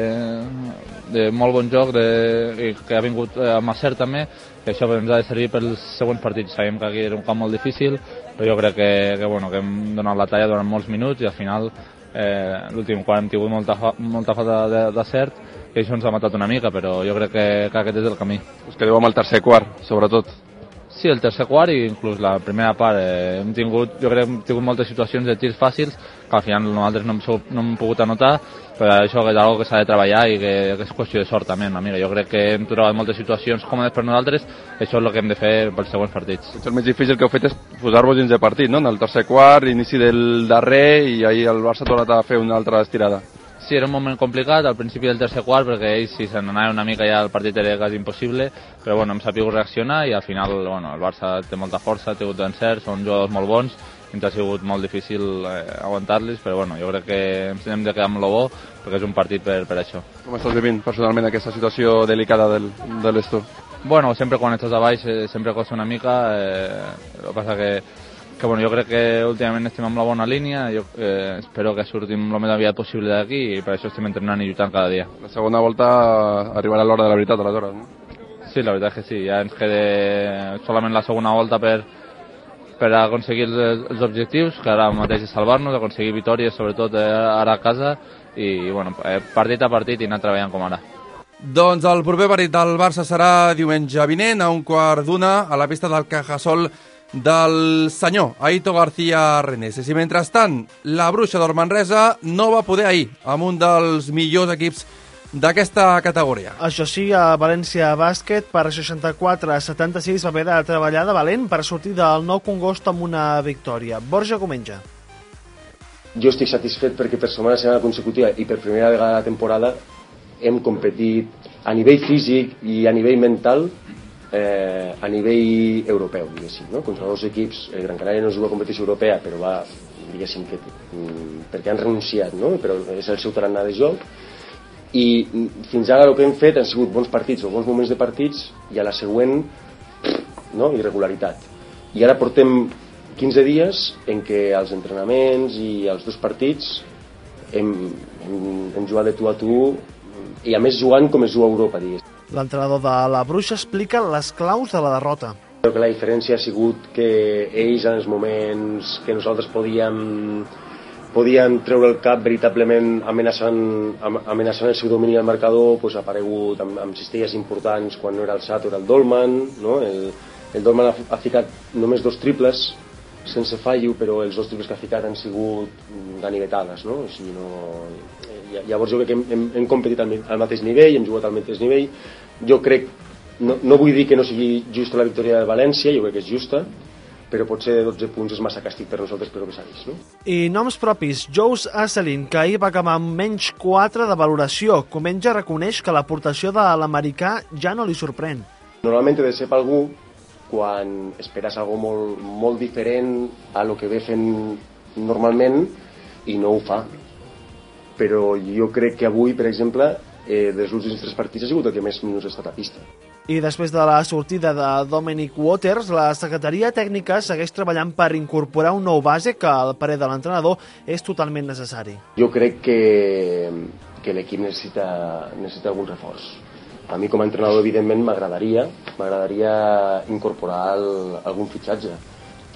de molt bon joc, que ha vingut amb acert també, que això ens ha de servir pels següents partits. Sabem que aquí era un camp molt difícil, però jo crec que hem donat la talla durant molts minuts i al final l'últim quart hem tingut molta falta d'acert i això ens ha matat una mica, però jo crec que aquest és el camí. Us quedeu amb el tercer quart, sobretot. Sí, el tercer quart i inclús la primera part. Jo crec que hem tingut moltes situacions de tirs fàcils que al final nosaltres no hem pogut anotar, però això és una que s'ha de treballar i que és qüestió de sort també una mica. Jo crec que hem trobat moltes situacions còmodes per nosaltres, això és el que hem de fer pels següents partits. El més difícil que heu fet és posar-vos dins de partit, no? En el tercer quart, inici del darrer, i ahir el Barça ha tornat a fer una altra estirada. Sí, era un moment complicat al principi del tercer quart perquè ells, si se n'anava una mica ja el partit era quasi impossible, però bueno, hem sabut reaccionar i al final bueno, el Barça té molta força, té hagut d'encert, són jugadors molt bons, ens ha sigut molt difícil aguantar-los, però bueno, jo crec que ens hem de quedar amb el bo perquè és un partit per això. Com estàs vivint personalment aquesta situació delicada de l'Estu? Bueno, sempre quan estàs a baix sempre costa una mica, el que passa que bueno, jo crec que últimament estem amb la bona línia, jo espero que sortim el més aviat possible d'aquí i per això estem entrenant i lluitant cada dia. La segona volta arribarà l'hora de la veritat, aleshores, no? Sí, la veritat és que sí, ja ens queda solament la segona volta per aconseguir els objectius, que ara mateix és salvar-nos, aconseguir victòries, sobretot ara a casa, i bueno, partit a partit i anar treballant com ara. Doncs el proper partit del Barça serà diumenge vinent, a 1:15, a la pista del Cajasol del senyor Aito García Reneses. I mentrestant, la Bruixa d'Or Manresa no va poder ahir amb un dels millors equips d'aquesta categoria. Això sí, a València Bàsquet per 64-76 va haver de treballar de valent per sortir del Nou Congost amb una victòria. Borja Comenja. Jo estic satisfet perquè per segona setmana consecutiva i per primera vegada a la temporada hem competit a nivell físic i a nivell mental a nivell europeu, diguéssim, no? Contra dos equips. El Gran Canària no juga a competició europea, però va, diguéssim, perquè han renunciat, no? Però és el seu tarannà de joc. I fins ara el que hem fet han sigut bons partits o bons moments de partits i a la següent, no? Irregularitat. I ara portem 15 dies en què els entrenaments i els dos partits hem jugat de tu a tu i a més jugant com es juga a Europa, diguéssim. L'entrenador de la Bruixa explica les claus de la derrota. Crec que la diferència ha sigut que ells en els moments que nosaltres podíem treure el cap veritablement amenaçant el seu domini al marcador, ha aparegut amb cistelles importants quan no era el Sato, era el Dolman, no? El Dolman ha ficat només 2 triples sense fallo, però els 2 triples que ha ficat han sigut ganivetades, no? O sigui, llavors jo crec que hem competit al mateix nivell, hem jugat al mateix nivell. Jo crec, no vull dir que no sigui justa la victòria de València, jo crec que és justa, però potser de 12 punts és massa càstig per nosaltres, però que s'ha vist, no? I noms propis, Jous Asselin, que ahir va acabar amb menys 4 de valoració. Comenja reconeix que l'aportació de l'americà ja no li sorprèn. Normalment he de ser per algú quan esperes algo molt diferent a lo que ve fent normalment i no ho fa. Però jo crec que avui, per exemple, dels últims 3 partits ha sigut el que més minuts ha estat a pista. I després de la sortida de Dominic Waters, la secretaria tècnica segueix treballant per incorporar un nou base que, al parer de l'entrenador, és totalment necessari. Jo crec que l'equip necessita algun reforç. A mi com a entrenador, evidentment, m'agradaria incorporar algun fitxatge.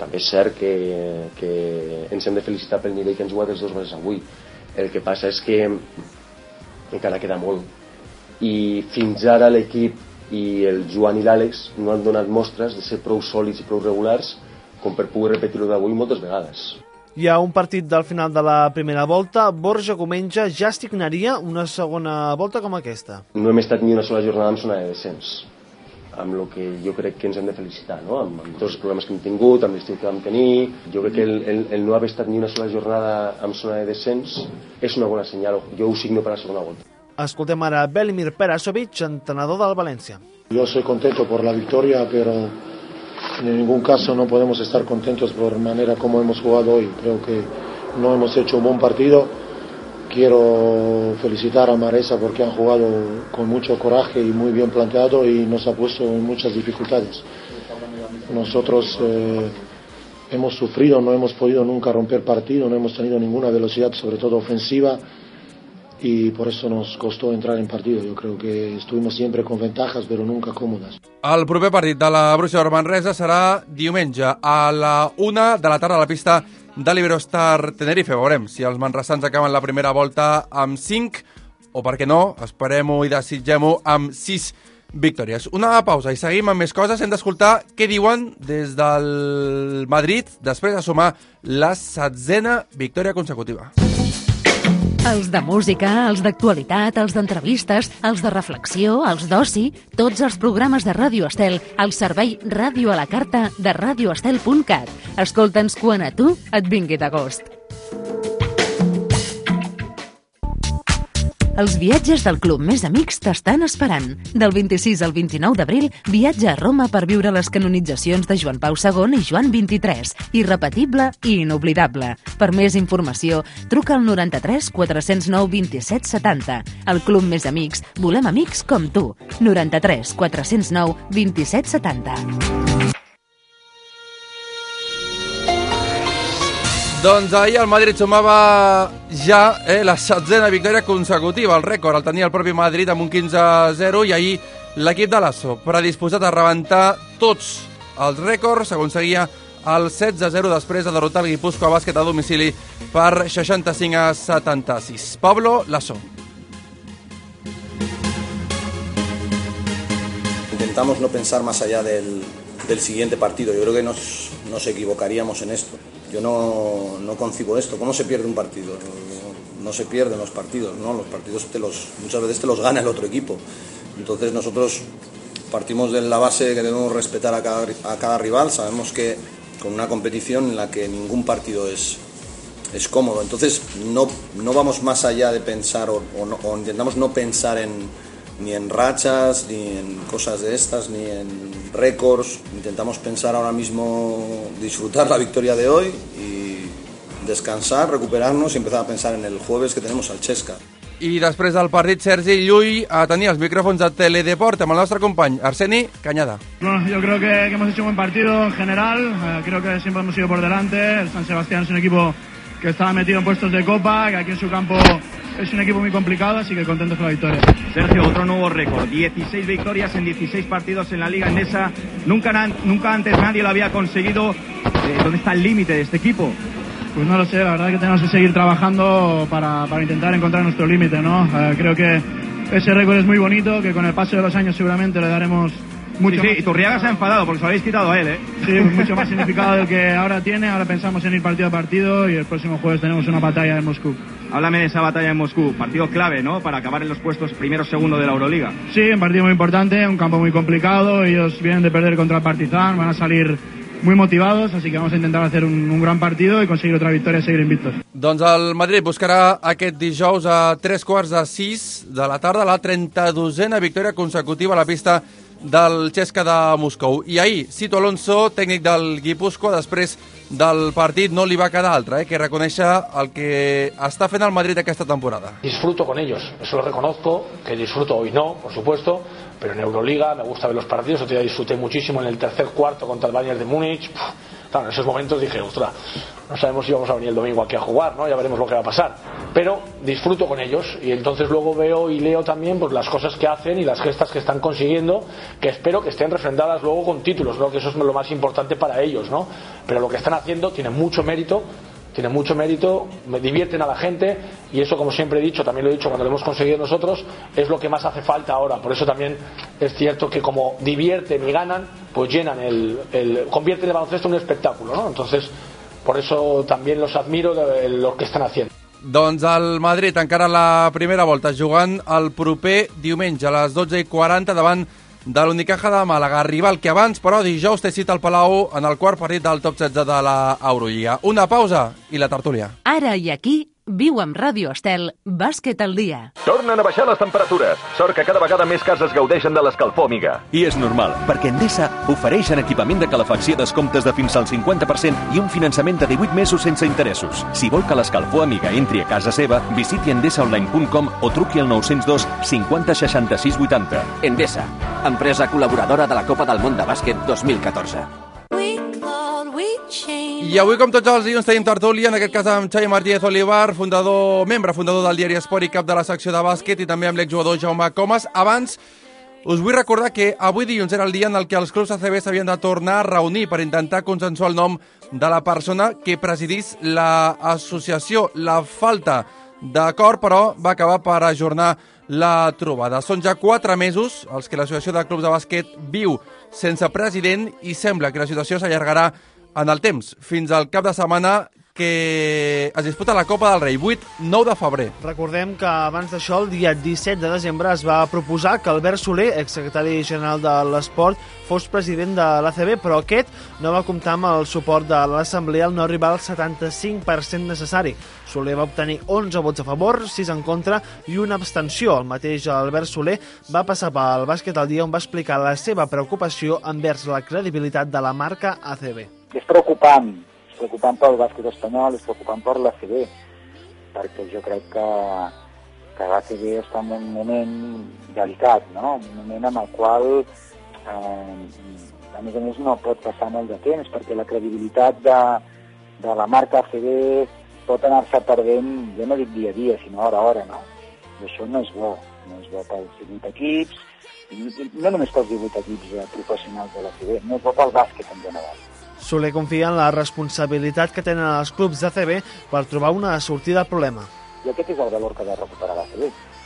També és cert que ens hem de felicitar pel nivell que han jugat els dos bases avui. El que passa és que encara queda molt. I fins ara l'equip i el Joan i l'Àlex no han donat mostres de ser prou sòlids i prou regulars com per poder repetir-ho d'avui moltes vegades. Hi ha un partit del final de la primera volta. Borja Comenja ja assignaria una segona volta com aquesta. No hem estat ni una sola jornada amb zona de descens, amb el que jo crec que ens hem de felicitar, no? Amb tots els problemes que hem tingut, amb l'estiu que vam tenir. Jo crec que el no haver estat ni una sola jornada amb zona de descens és una bona senyal. Jo ho signo per la segona volta. Escoltem ara Velimir Perasovic, entrenador del Valencia. Yo soy contento por la victoria, pero en ningún caso no podemos estar contentos por manera como hemos jugado hoy. Creo que no hemos hecho un buen partido. Quiero felicitar a Maresa porque han jugado con mucho coraje y muy bien planteado y nos ha puesto en muchas dificultades. Nosotros hemos sufrido, no hemos podido nunca romper partido, no hemos tenido ninguna velocidad, sobre todo ofensiva, y por eso nos costó entrar en partido. Yo creo que estuvimos siempre con ventajas, pero nunca cómodas. El proper partit de la Borussia Manresa serà diumenge a la 1 de la tarda a la pista de l'Iberostar Tenerife. Veurem si els manresans acaben la primera volta amb 5 o, per què no, esperem-ho i desitgem-ho amb 6 victòries. Una pausa i seguim amb més coses. Hem d'escoltar què diuen des del Madrid després de sumar la 7a victòria consecutiva. Els de música, els d'actualitat, els d'entrevistes, els de reflexió, els d'oci, tots els programes de Ràdio Estel al servei Ràdio a la Carta de radioestel.cat. Escolta'ns quan a tu et vingui de gust. Els viatges del Club Més Amics t'estan esperant. Del 26 al 29 d'abril, viatja a Roma per viure les canonitzacions de Joan Pau II i Joan XXIII. Irrepetible i inoblidable. Per més informació, truca al 93 409 27 70. El Club Més Amics, volem amics com tu. 93 409 27 70. Doncs ahir el Madrid sumava ja la 7a victòria consecutiva. El rècord el tenia el propi Madrid amb un 15-0 i ahir l'equip de Lasso, predisposat a rebentar tots els rècords, aconseguia el 16-0 després de derrotar el Guipúscoa Bàsquet a domicili per 65-76. Pablo Lasso. Intentamos no pensar más allá del siguiente partido. Yo creo que nos equivocaríamos en esto. Yo no concibo esto. ¿Cómo se pierde un partido? No se pierden los partidos, ¿no? Los partidos muchas veces te los gana el otro equipo. Entonces nosotros partimos de la base de que debemos respetar a cada rival. Sabemos que con una competición en la que ningún partido es cómodo. Entonces no vamos más allá de pensar o intentamos no pensar ni en rachas, ni en cosas de estas, ni en récords. Intentamos pensar ahora mismo, disfrutar la victoria de hoy y descansar, recuperarnos y empezar a pensar en el jueves que tenemos al Chesca. I després del partit, Sergi Llull a tenir els micròfons de Teledeport amb el nostre company Arseni Cañada. Bueno, yo creo que hemos hecho un buen partido en general. Creo que siempre hemos ido por delante. El San Sebastián es un equipo que estaba metido en puestos de Copa, que aquí en su campo es un equipo muy complicado, así que contentos con la victoria. Sergio, otro nuevo récord, 16 victorias en 16 partidos en la Liga Endesa. Nunca antes nadie lo había conseguido. ¿Dónde está el límite de este equipo? Pues no lo sé, la verdad es que tenemos que seguir trabajando para intentar encontrar nuestro límite, ¿no? Creo que ese récord es muy bonito, que con el paso de los años seguramente le daremos mucho sí, más. Y Turriaga se ha enfadado porque se lo habéis quitado a él, ¿eh? Sí, mucho más significado del que ahora tiene. Ahora pensamos en ir partido a partido y el próximo jueves tenemos una batalla en Moscú. Háblame de esa batalla en Moscú, partido clave, ¿no? Para acabar en los puestos primero segundo de la Euroliga. Sí, un partido muy importante, un campo muy complicado. Ellos vienen de perder contra el Partizan, van a salir muy motivados, así que vamos a intentar hacer un gran partido y conseguir otra victoria y seguir invictos. Doncs el Madrid buscarà aquest dijous a 3:45 de la tarda la 32a victòria consecutiva a la pista del Chesca de Moscou. I ahir, Sito Alonso, tècnic del Guipúscoa, després del partit no li va quedar altra, que reconèixer el que està fent el Madrid aquesta temporada. Disfruto con ellos, eso lo reconozco, que disfruto hoy no, por supuesto, pero en Euroliga me gusta ver los partidos. Otro día disfruté muchísimo en el tercer cuarto contra el Bayern de Múnich. Claro, en esos momentos dije, ostras, no sabemos si vamos a venir el domingo aquí a jugar, ¿no? Ya veremos lo que va a pasar. pero disfruto con ellos y entonces luego veo y leo también pues las cosas que hacen y las gestas que están consiguiendo, que espero que estén refrendadas luego con títulos, ¿no? Que eso es lo más importante para ellos, ¿no? Pero lo que están haciendo tiene mucho mérito, me divierten a la gente y eso, como siempre he dicho, también lo he dicho cuando lo hemos conseguido nosotros, es lo que más hace falta ahora. Por eso también es cierto que como divierten y ganan, pues llenan convierten el baloncesto en un espectáculo, ¿no? Entonces, por eso también los admiro de lo que están haciendo. Doncs el Madrid encara la primera volta jugant el proper diumenge a les 12:40 davant de l'Unicaja de Màlaga, rival que abans, però, dijous té cita al Palau en el quart partit del top 16 de la Eurolliga. Una pausa i la tertúlia. Ara i aquí, viu amb Ràdio Estel, Bàsquet al dia. Tornen a baixar les temperatures. Sort que cada vegada més cases gaudeixen de l'escalfor Amiga. I és normal, perquè Endesa ofereix en equipament de calefacció descomptes de fins al 50% i un finançament de 18 mesos sense interessos. Si vol que l'escalfor Amiga entri a casa seva, visiti endesaonline.com o truqui al 902 50 66 80. Endesa, empresa col·laboradora de la Copa del Món de Bàsquet 2014. I avui, com tots els dilluns, tenim tertúlia, en aquest cas amb Xavi Martínez Olivar, membre fundador del diari Esport i cap de la secció de bàsquet, i també amb l'exjugador Jaume Comas. Abans, us vull recordar que avui dilluns era el dia en el que els clubs ACB s'havien de tornar a reunir per intentar consensuar el nom de la persona que presidís l'associació. La falta d'acord, però, va acabar per ajornar la trobada. Són ja 4 mesos els que l'associació de clubs de bàsquet viu sense president i sembla que la situació s'allargarà en el temps, fins al cap de setmana que es disputa la Copa del Rei, 8-9 de febrer. Recordem que abans d'això, el dia 17 de desembre, es va proposar que Albert Soler, exsecretari general de l'Esport, fos president de l'ACB, però aquest no va comptar amb el suport de l'Assemblea al no arribar al 75% necessari. Soler va obtenir 11 vots a favor, 6 en contra i una abstenció. El mateix Albert Soler va passar pel Bàsquet al dia on va explicar la seva preocupació envers la credibilitat de la marca ACB. És preocupant pel bàsquet espanyol, és preocupant per l'ACB, perquè jo crec que l'ACB està en un moment delicat, no? Un moment en el qual, a més, no pot passar molt de temps, perquè la credibilitat de la marca ACB pot anar-se perdent, jo no dic dia a dia, sinó hora a hora, no? I això no és bo pels 18 equips, no només pels 18 equips professionals de l'ACB, no és bo pel bàsquet en general. Soler confia en la responsabilitat que tenen els clubs d'ACB per trobar una sortida al problema. I aquest és el valor que ha de recuperar l'ACB.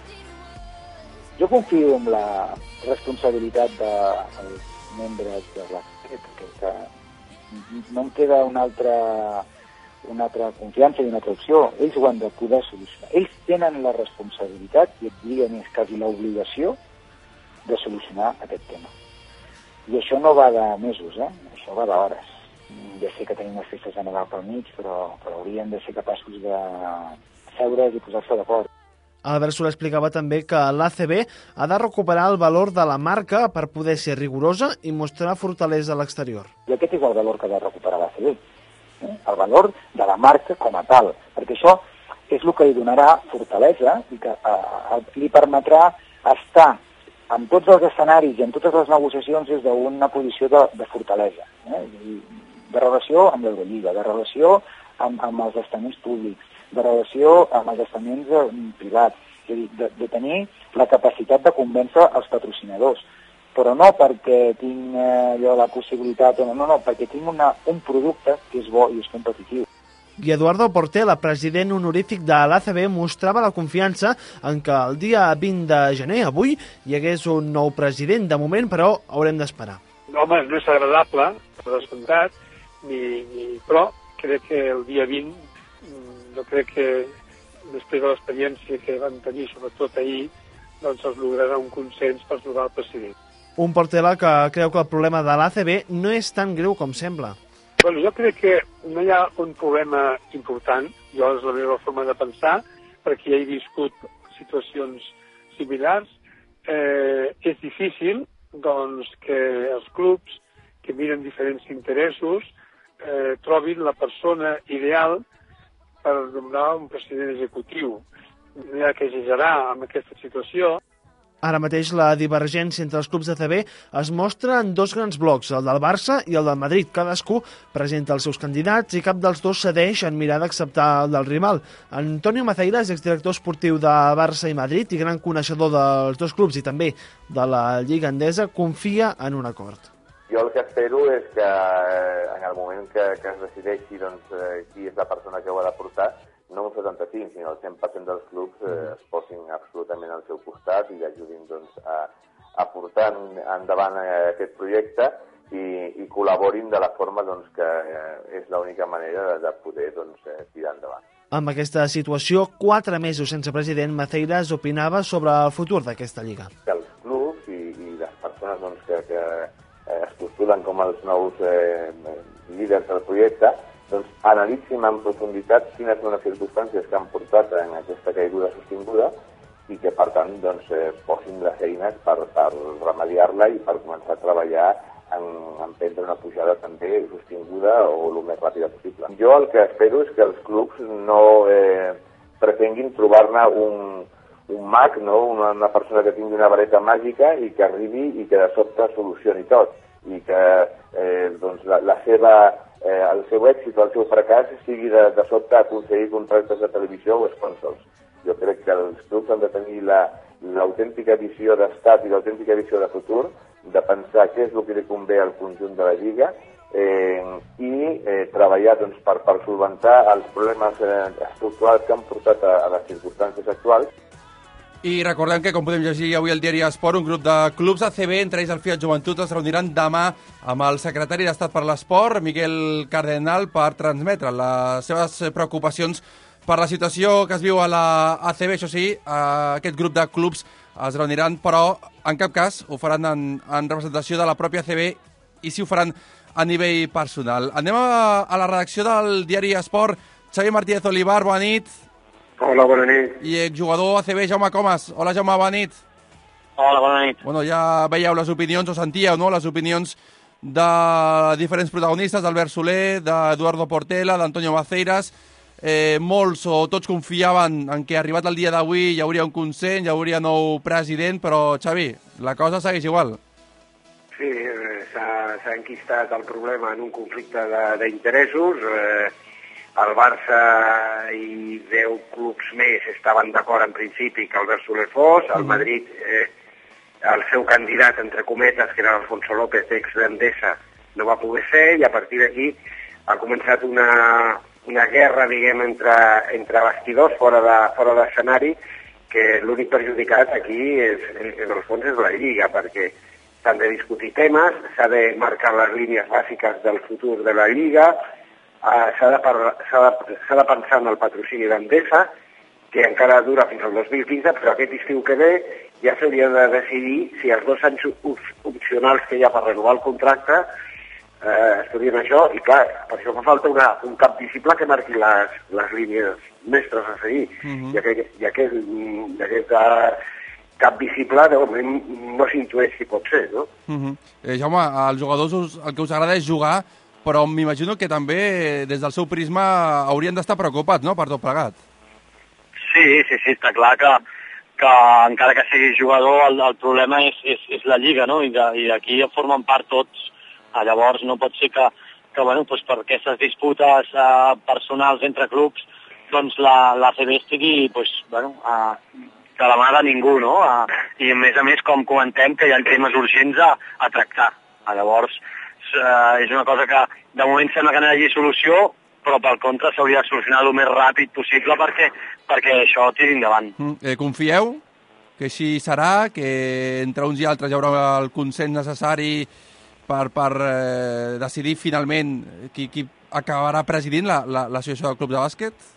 Jo confio en la responsabilitat dels membres de l'ACB, perquè no em queda una altra confiança i una altra opció. Ells ho han de poder solucionar. Ells tenen la responsabilitat, i et diria més quasi l'obligació, de solucionar aquest tema. I això no va de mesos, això va d'hores. Ja sé que tenim les festes de Nadal pel mig, però haurien de ser capaços de seure's i posar-se d'acord. Albert Soler explicava també que l'ACB ha de recuperar el valor de la marca per poder ser rigorosa i mostrar fortalesa a l'exterior. I aquest és el valor que ha de recuperar l'ACB, el valor de la marca com a tal, perquè això és el que li donarà fortalesa i que li permetrà estar en tots els escenaris i en totes les negociacions des d'una posició de fortalesa, de relació amb l'Eurolliga, de relació amb els estaments públics, de relació amb els estaments privats, és a dir, de tenir la capacitat de convèncer els patrocinadors, però no perquè tinc la possibilitat, no, perquè tinc un producte que és bo i és competitiu. I Eduardo Portela, president honorífic de l'ACB, mostrava la confiança en que el dia 20 de gener, avui, hi hagués un nou president. De moment, però, haurem d'esperar. Home, no és agradable, per descomptat, però crec que el dia 20, jo crec que després de l'experiència que van tenir, sobretot ahir, doncs es lograrà un consens per trobar el president. Un Portela que creu que el problema de l'ACB no és tan greu com sembla. Bueno, jo crec que no hi ha un problema important, jo és la meva forma de pensar, perquè ja he viscut situacions similars. És difícil doncs, que els clubs que miren diferents interessos trobin la persona ideal per nomenar un president executiu. No hi ha que exagerar amb aquesta situació. Ara mateix la divergència entre els clubs d'ACB es mostra en dos grans blocs, el del Barça i el del Madrid. Cadascú presenta els seus candidats i cap dels dos cedeix en mirar d'acceptar el del rival. Antonio Maceiras, exdirector esportiu de Barça i Madrid i gran coneixedor dels dos clubs i també de la Lliga Endesa, confia en un acord. Jo el que espero és que en el moment que es decideixi qui és la persona que ho ha de portar, no un 75, sinó el 100% dels clubs es posin absolutament al seu costat i ajudin a portar endavant aquest projecte i col·laborin de la forma que és l'única manera de poder tirar endavant. Amb aquesta situació, 4 mesos sense president, Maceiras opinava sobre el futur d'aquesta lliga. Els clubs i les persones que es postulen com els nous líders del projecte analitzin en profunditat quines són les circumstàncies que han portat en aquesta caiguda sostinguda i que, per tant, posin les eines per remediar-la i per començar a treballar en prendre una pujada també sostinguda o el més ràpida possible. Jo el que espero és que els clubs no pretenguin trobar-ne un mag, no? Una persona que tingui una vareta màgica i que arribi i que de sobte solucioni tot i que el seu èxit o el seu fracàs sigui de sobte aconseguir contractes de televisió o sponsors. Jo crec que els clubs han de tenir l'autèntica visió d'estat i l'autèntica visió de futur, de pensar què és el que li convé al conjunt de la Lliga i treballar per solventar els problemes estructurals que han portat a les circumstàncies actuals. I recordem que, com podem llegir avui al diari Esport, un grup de clubs ACB, entre ells el Fiat Joventut, es reuniran demà amb el secretari d'Estat per l'Esport, Miguel Cardenal, per transmetre les seves preocupacions per la situació que es viu a la ACB. Això sí, aquest grup de clubs es reuniran, però en cap cas ho faran en representació de la pròpia ACB i sí ho faran a nivell personal. Anem a la redacció del diari Esport. Xavi Martínez Olivar, bona nit. Hola, bona nit. I exjugador ACB, Jaume Comas. Hola, Jaume, bona nit. Hola, bona nit. Bueno, ja veieu les opinions, o sentíeu, no?, les opinions de diferents protagonistes, d'Albert Soler, d'Eduardo Portela, d'Antonio Maceiras. Molts o tots confiaven en que arribat el dia d'avui hi hauria un consens, hi hauria nou president, però, Xavi, la cosa segueix igual. Sí, s'ha enquistat el problema en un conflicte d'interessos. El Barça i 10 clubs més estaven d'acord en principi que Albert Soler fos. El Madrid, el seu candidat, entre cometes, que era Alfonso López, ex d'Endesa, no va poder ser, i a partir d'aquí ha començat una guerra, diguem, entre bastidors fora d'escenari, que l'únic perjudicat aquí, en el fons, és la Lliga, perquè s'han de discutir temes, s'ha de marcar les línies bàsiques del futur de la Lliga, s'ha de pensar en el patrocini d'Endesa, que encara dura fins al 2015, però aquest estiu que ve ja s'hauria de decidir si els 2 anys opcionals que hi ha per renovar el contracte estudien això, i clar, per això fa falta un cap visible que marqui les línies mestres a seguir, i aquest cap visible de moment no s'intueix si pot ser, no? Jaume, als jugadors el que us agrada és jugar, però m'imagino que també des del seu prisma haurien d'estar preocupats, no?, per tot plegat. Sí, està clar que encara que siguis jugador el problema és la Lliga, no?, i d'aquí formen part tots. Llavors no pot ser que per aquestes disputes personals entre clubs doncs l'ACB estigui que la mà de ningú, no? I a més, com comentem, que hi ha temes urgents a tractar. Llavors és una cosa que de moment sembla que no hi hagi solució, però pel contra s'hauria de solucionar el més ràpid possible perquè això tiri endavant. Confieu que així serà, que entre uns i altres hi haurà el consens necessari per decidir finalment qui acabarà presidint l'associació del club de bàsquet?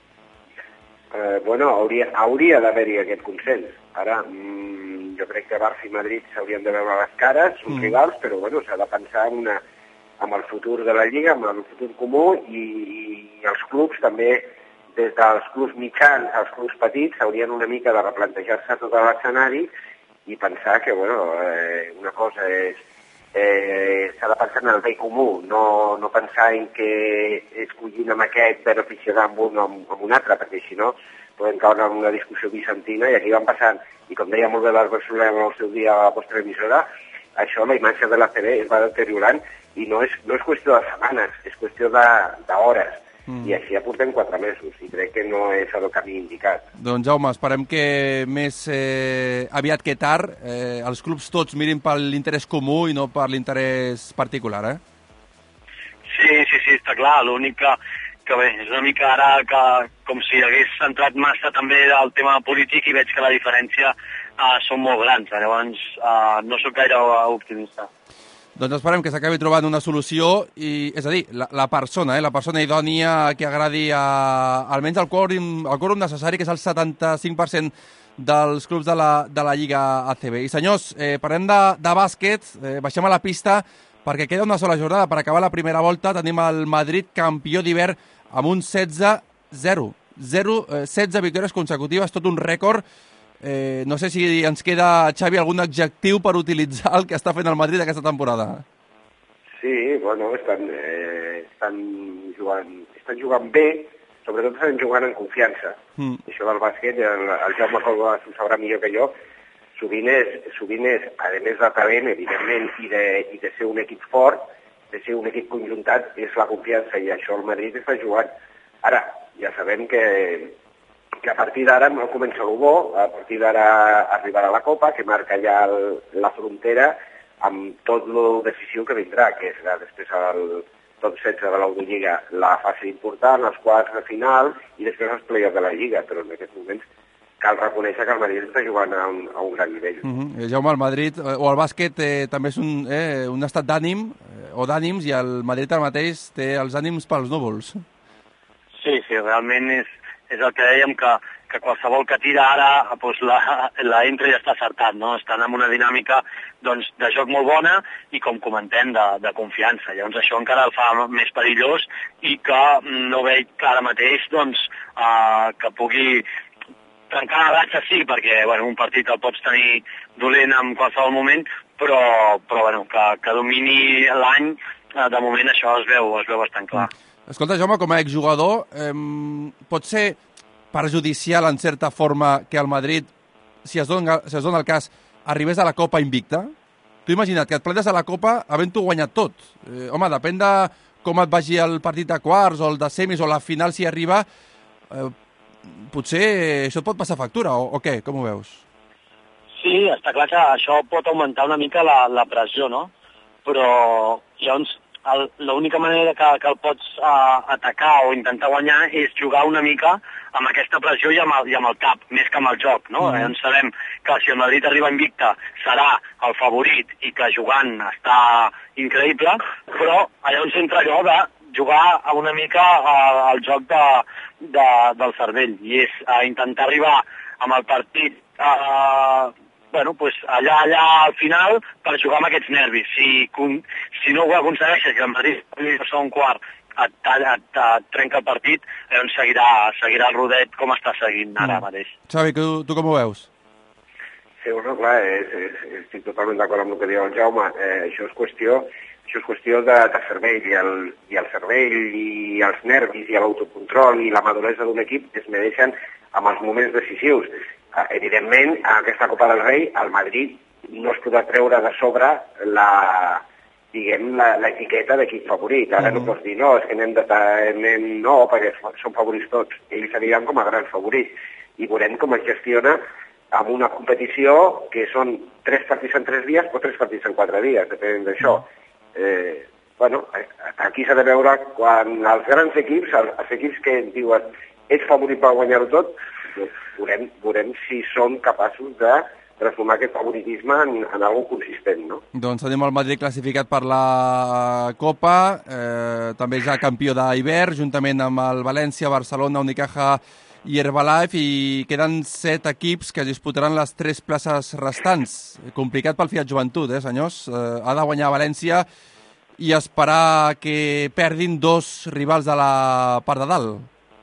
Hauria d'haver-hi aquest consens. Ara, jo crec que Barça i Madrid s'haurien de veure les cares, uns rivals, però s'ha de pensar en el futur de la Lliga, en el futur comú, i els clubs també, des dels clubs mitjans als clubs petits, haurien una mica de replantejar-se tot l'escenari i pensar que una cosa és s'ha de pensar en el bé comú, no pensar en que escollint amb aquest beneficiarà amb un o amb un altre, perquè si no podem caure en una discussió bizantina, i aquí van passant. I com deia molt bé l'Albert Soler en el seu dia a la vostra emissora, això, la imatge de la CB es va deteriorant, i no és qüestió de setmanes, és qüestió d'hores. I així ja portem 4 mesos, i crec que no és el camí indicat. Doncs Jaume, esperem que més aviat que tard els clubs tots mirin per l'interès comú i no per l'interès particular, Sí, està clar. L'únic que bé, és una mica ara que com si hagués centrat massa també el tema polític i veig que la diferència són molt grans. Llavors no sóc gaire optimista. Doncs esperem que s'acabi trobant una solució, i, és a dir, la persona idònia que agradi almenys el quòrum necessari, que és el 75% dels clubs de la Lliga ACB. I senyors, parlem de bàsquet, baixem a la pista, perquè queda una sola jornada per acabar la primera volta. Tenim el Madrid campió d'hivern amb un 16-0. 16 victòries consecutives, tot un rècord. No sé si ens queda, Xavi, algun adjectiu per utilitzar el que està fent el Madrid aquesta temporada. Sí, bueno, estan jugant bé, sobretot estan jugant en confiança. Això del bàsquet, el Jaume Colba s'ho sabrà millor que jo, sovint és, a més de talent, evidentment, i de ser un equip fort, de ser un equip conjuntat, és la confiança, i això el Madrid està jugant. Ara, ja sabem que a partir d'ara no comença el bo, a partir d'ara arribarà la Copa, que marca ja la frontera amb tot lo decisiu que vindrà, que és després el top 16 de l'Eurolliga, la fase important, els quarts de final i després els play-offs de la Lliga, però en aquests moments cal reconèixer que el Madrid està jugant a un gran nivell. Jaume, el Madrid, o el bàsquet, també és un estat d'ànim, o d'ànims, i el Madrid ara mateix té els ànims pels núvols. Sí, realment és el que dèiem, que qualsevol que tira ara doncs la entra i està acertat, no? Estan en una dinàmica de joc molt bona i, com comentem, de confiança. Llavors això encara el fa més perillós, i que no veig que ara mateix que pugui trencar la ratxa, sí, perquè un partit el pots tenir dolent en qualsevol moment, però que domini l'any, de moment això es veu bastant clar. Escolta, Jaume, com a exjugador, pot ser perjudicial en certa forma que el Madrid, si es dona el cas, arribés a la Copa invicta? Tu imagina't que et plantes a la Copa havent-ho guanyat tot. Home, depèn de com et vagi el partit de quarts o el de semis o la final, si arriba, potser això et pot passar factura, o què? Com ho veus? Sí, està clar que això pot augmentar una mica la pressió, no? Però llavors l'única manera que el pots atacar o intentar guanyar és jugar una mica amb aquesta pressió i amb el cap, més que amb el joc, no? Llavors sabem que si el Madrid arriba invicta serà el favorit i que jugant està increïble, però llavors entra allò de jugar una mica al joc del cervell, i és intentar arribar amb el partit allà al final per jugar amb aquests nervis. Si no ho aconsegueixes i el Madrid al segon quart et trenca el partit, llavors seguirà el rodet com està seguint ara mateix. Xavi, tu com ho veus? Sí, clar, estic totalment d'acord amb el que diu el Jaume. Això és qüestió de cervell, i el cervell i els nervis i l'autocontrol i la maduresa d'un equip es mereixen amb els moments decisius. Evidentment, a aquesta Copa del Rei, el Madrid no es podrà treure de sobre l'etiqueta d'equip favorit. Ara no pots dir, no, és que no, perquè són favorits tots. Ells aniran com a grans favorits. I veurem com es gestiona amb una competició que són 3 partits en 3 dies o 3 partits en 4 dies, depenent d'això. Aquí s'ha de veure quan els grans equips, els equips que diuen ets favorit per guanyar-ho tot, veurem si són capaços de transformar aquest favoritisme en algo consistent, no? Doncs tenim el Madrid classificat per la Copa, també ja campió d'hivern, juntament amb el València, Barcelona, Unicaja i Herbalife, i queden 7 equips que disputaran les 3 places restants. Complicat pel Fiat Joventut, senyors? Ha de guanyar València i esperar que perdin 2 rivals de la part de dalt.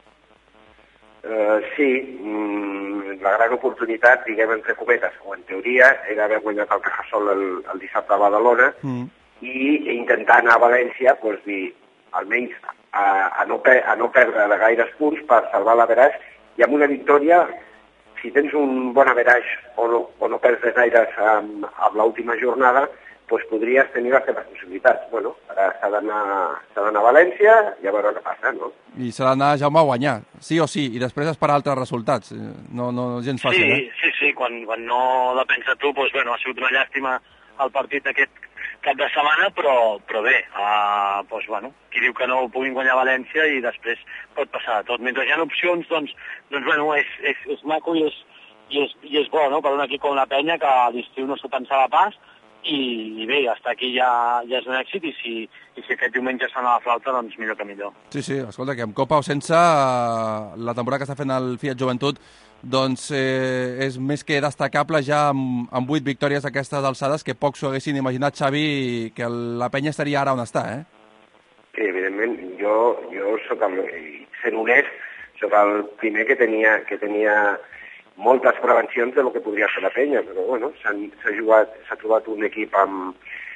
Sí, la gran oportunitat, diguem entre cometes, o en teoria, era haver guanyat el Cajasol el dissabte a Badalona i intentar anar a València, almenys a no perdre de gaires punts per salvar l'averaç i amb una victòria, si tens un bon average o no perds des aires amb l'última jornada, doncs podries tenir les teves possibilitats. Bueno, ara s'ha d'anar a València i a veure què passa, no? I s'ha d'anar, Jaume, a guanyar, sí o sí, i després esperar altres resultats. No gens fàcil, Sí, quan no depens de tu, doncs, bueno, ha sigut una llàstima el partit aquest cap de setmana, però bé, doncs, bueno, qui diu que no puguin guanyar a València i després pot passar de tot. Mentre hi ha opcions, doncs bueno, és maco i és bo, no?, per un equip com la Penya, que a l'estiu no s'ho pensava pas, i bé, estar aquí ja és un èxit, i si aquest diumenge sona la flauta, doncs millor que millor. Sí, escolta, que amb Copa o sense, la temporada que està fent el Fiat Joventut doncs és més que destacable ja amb 8 victòries a aquestes alçades, que pocs s'ho haguessin imaginat, Xavi, que la Penya estaria ara on està, Sí, evidentment, jo soc sent honest, soc el primer que tenia moltes prevencions de lo que podria fer la Penya, però bueno, s'ha trobat un equip amb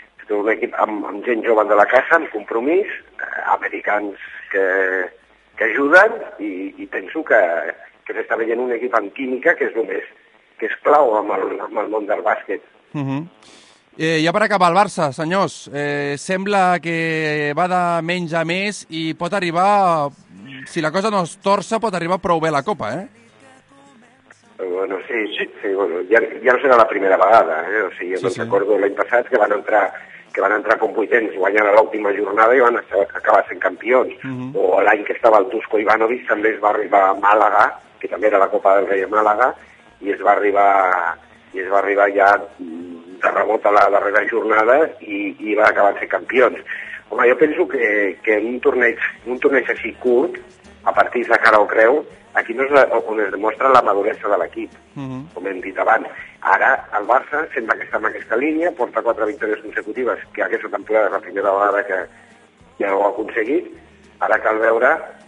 gent jove de la casa, amb compromís, americans que ajuden, i penso que s'està veient un equip amb química, que és el més que és clau amb el món del bàsquet. Ja per acabar, el Barça, senyors, sembla que va de menys a més i pot arribar, si la cosa no es torça, pot arribar prou bé a la Copa, Bueno, sí, bueno, ja no serà la primera vegada, O sigui, jo recordo l'any passat que van entrar com vuitens guanyant a l'última jornada i van acabar sent campions. O l'any que estava el Dusko Ivanovic també es va arribar a Màlaga, que també era la Copa del Rei a Màlaga, i es va arribar ja de rebot a la darrera jornada i va acabar sent campions. Home, jo penso que en un torneig així curt, a partits de cara o creu, aquí no és on es demostra la maduresa de l'equip, com hem dit abans. Ara el Barça sembla que està en aquesta línia, porta 4 victòries consecutives, que aquesta temporada és la primera vegada que ja ho ha aconseguit. Ara cal veure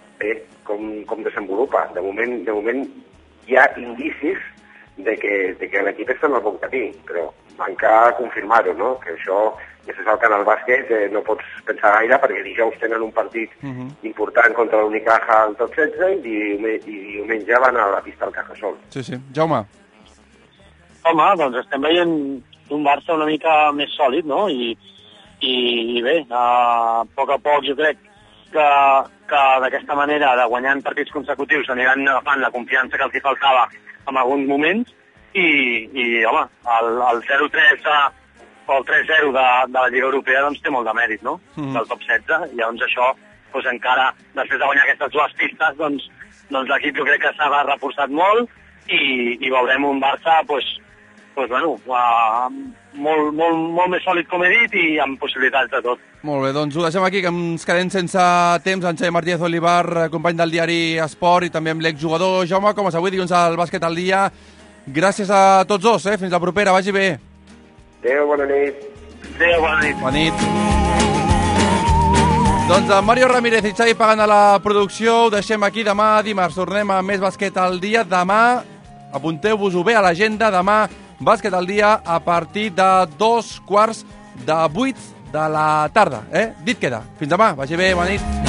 com desenvolupa. De moment hi ha indicis de que l'equip està en el bon camí, però manca confirmar-ho, no? Que això, ja se sap que en el bàsquet no pots pensar gaire, perquè dijous tenen un partit important contra l'Unicaja al top 16 i diumenge van a la pista al Cajasol. Sí. Jaume? Home, doncs estem veient un Barça una mica més sòlid, no? I bé, a poc jo crec que d'aquesta manera, de guanyant partits consecutius, aniran agafant la confiança que els hi faltava en alguns moments, i home, el 0-3 o el 3-0 de la Lliga Europea doncs té molt de mèrit, no? Del top 16, i llavors això, doncs encara, després de guanyar aquestes dues pistes, doncs l'equip jo crec que s'ha reforçat molt, i veurem un Barça, bueno, molt més sòlid, com he dit, i amb possibilitats de tot. Molt bé, doncs ho deixem aquí, que ens quedem sense temps. En Xavi Martínez Olivar, company del diari Esport, i també amb l'exjugador Jaume Comas, avui dilluns al Bàsquet al Dia. Gràcies a tots dos, fins la propera, vagi bé. Adéu, bona nit. Adéu, bona nit. Bona nit. Doncs Mario Ramírez i Xavi Pagan a la producció, ho deixem aquí. Demà dimarts tornem a més Bàsquet al Dia. Demà, apunteu-vos-ho bé a l'agenda, demà Bàsquet al Dia a partir de 7:45 de la tarda. Dit queda. Fins demà, vagi bé, bona nit.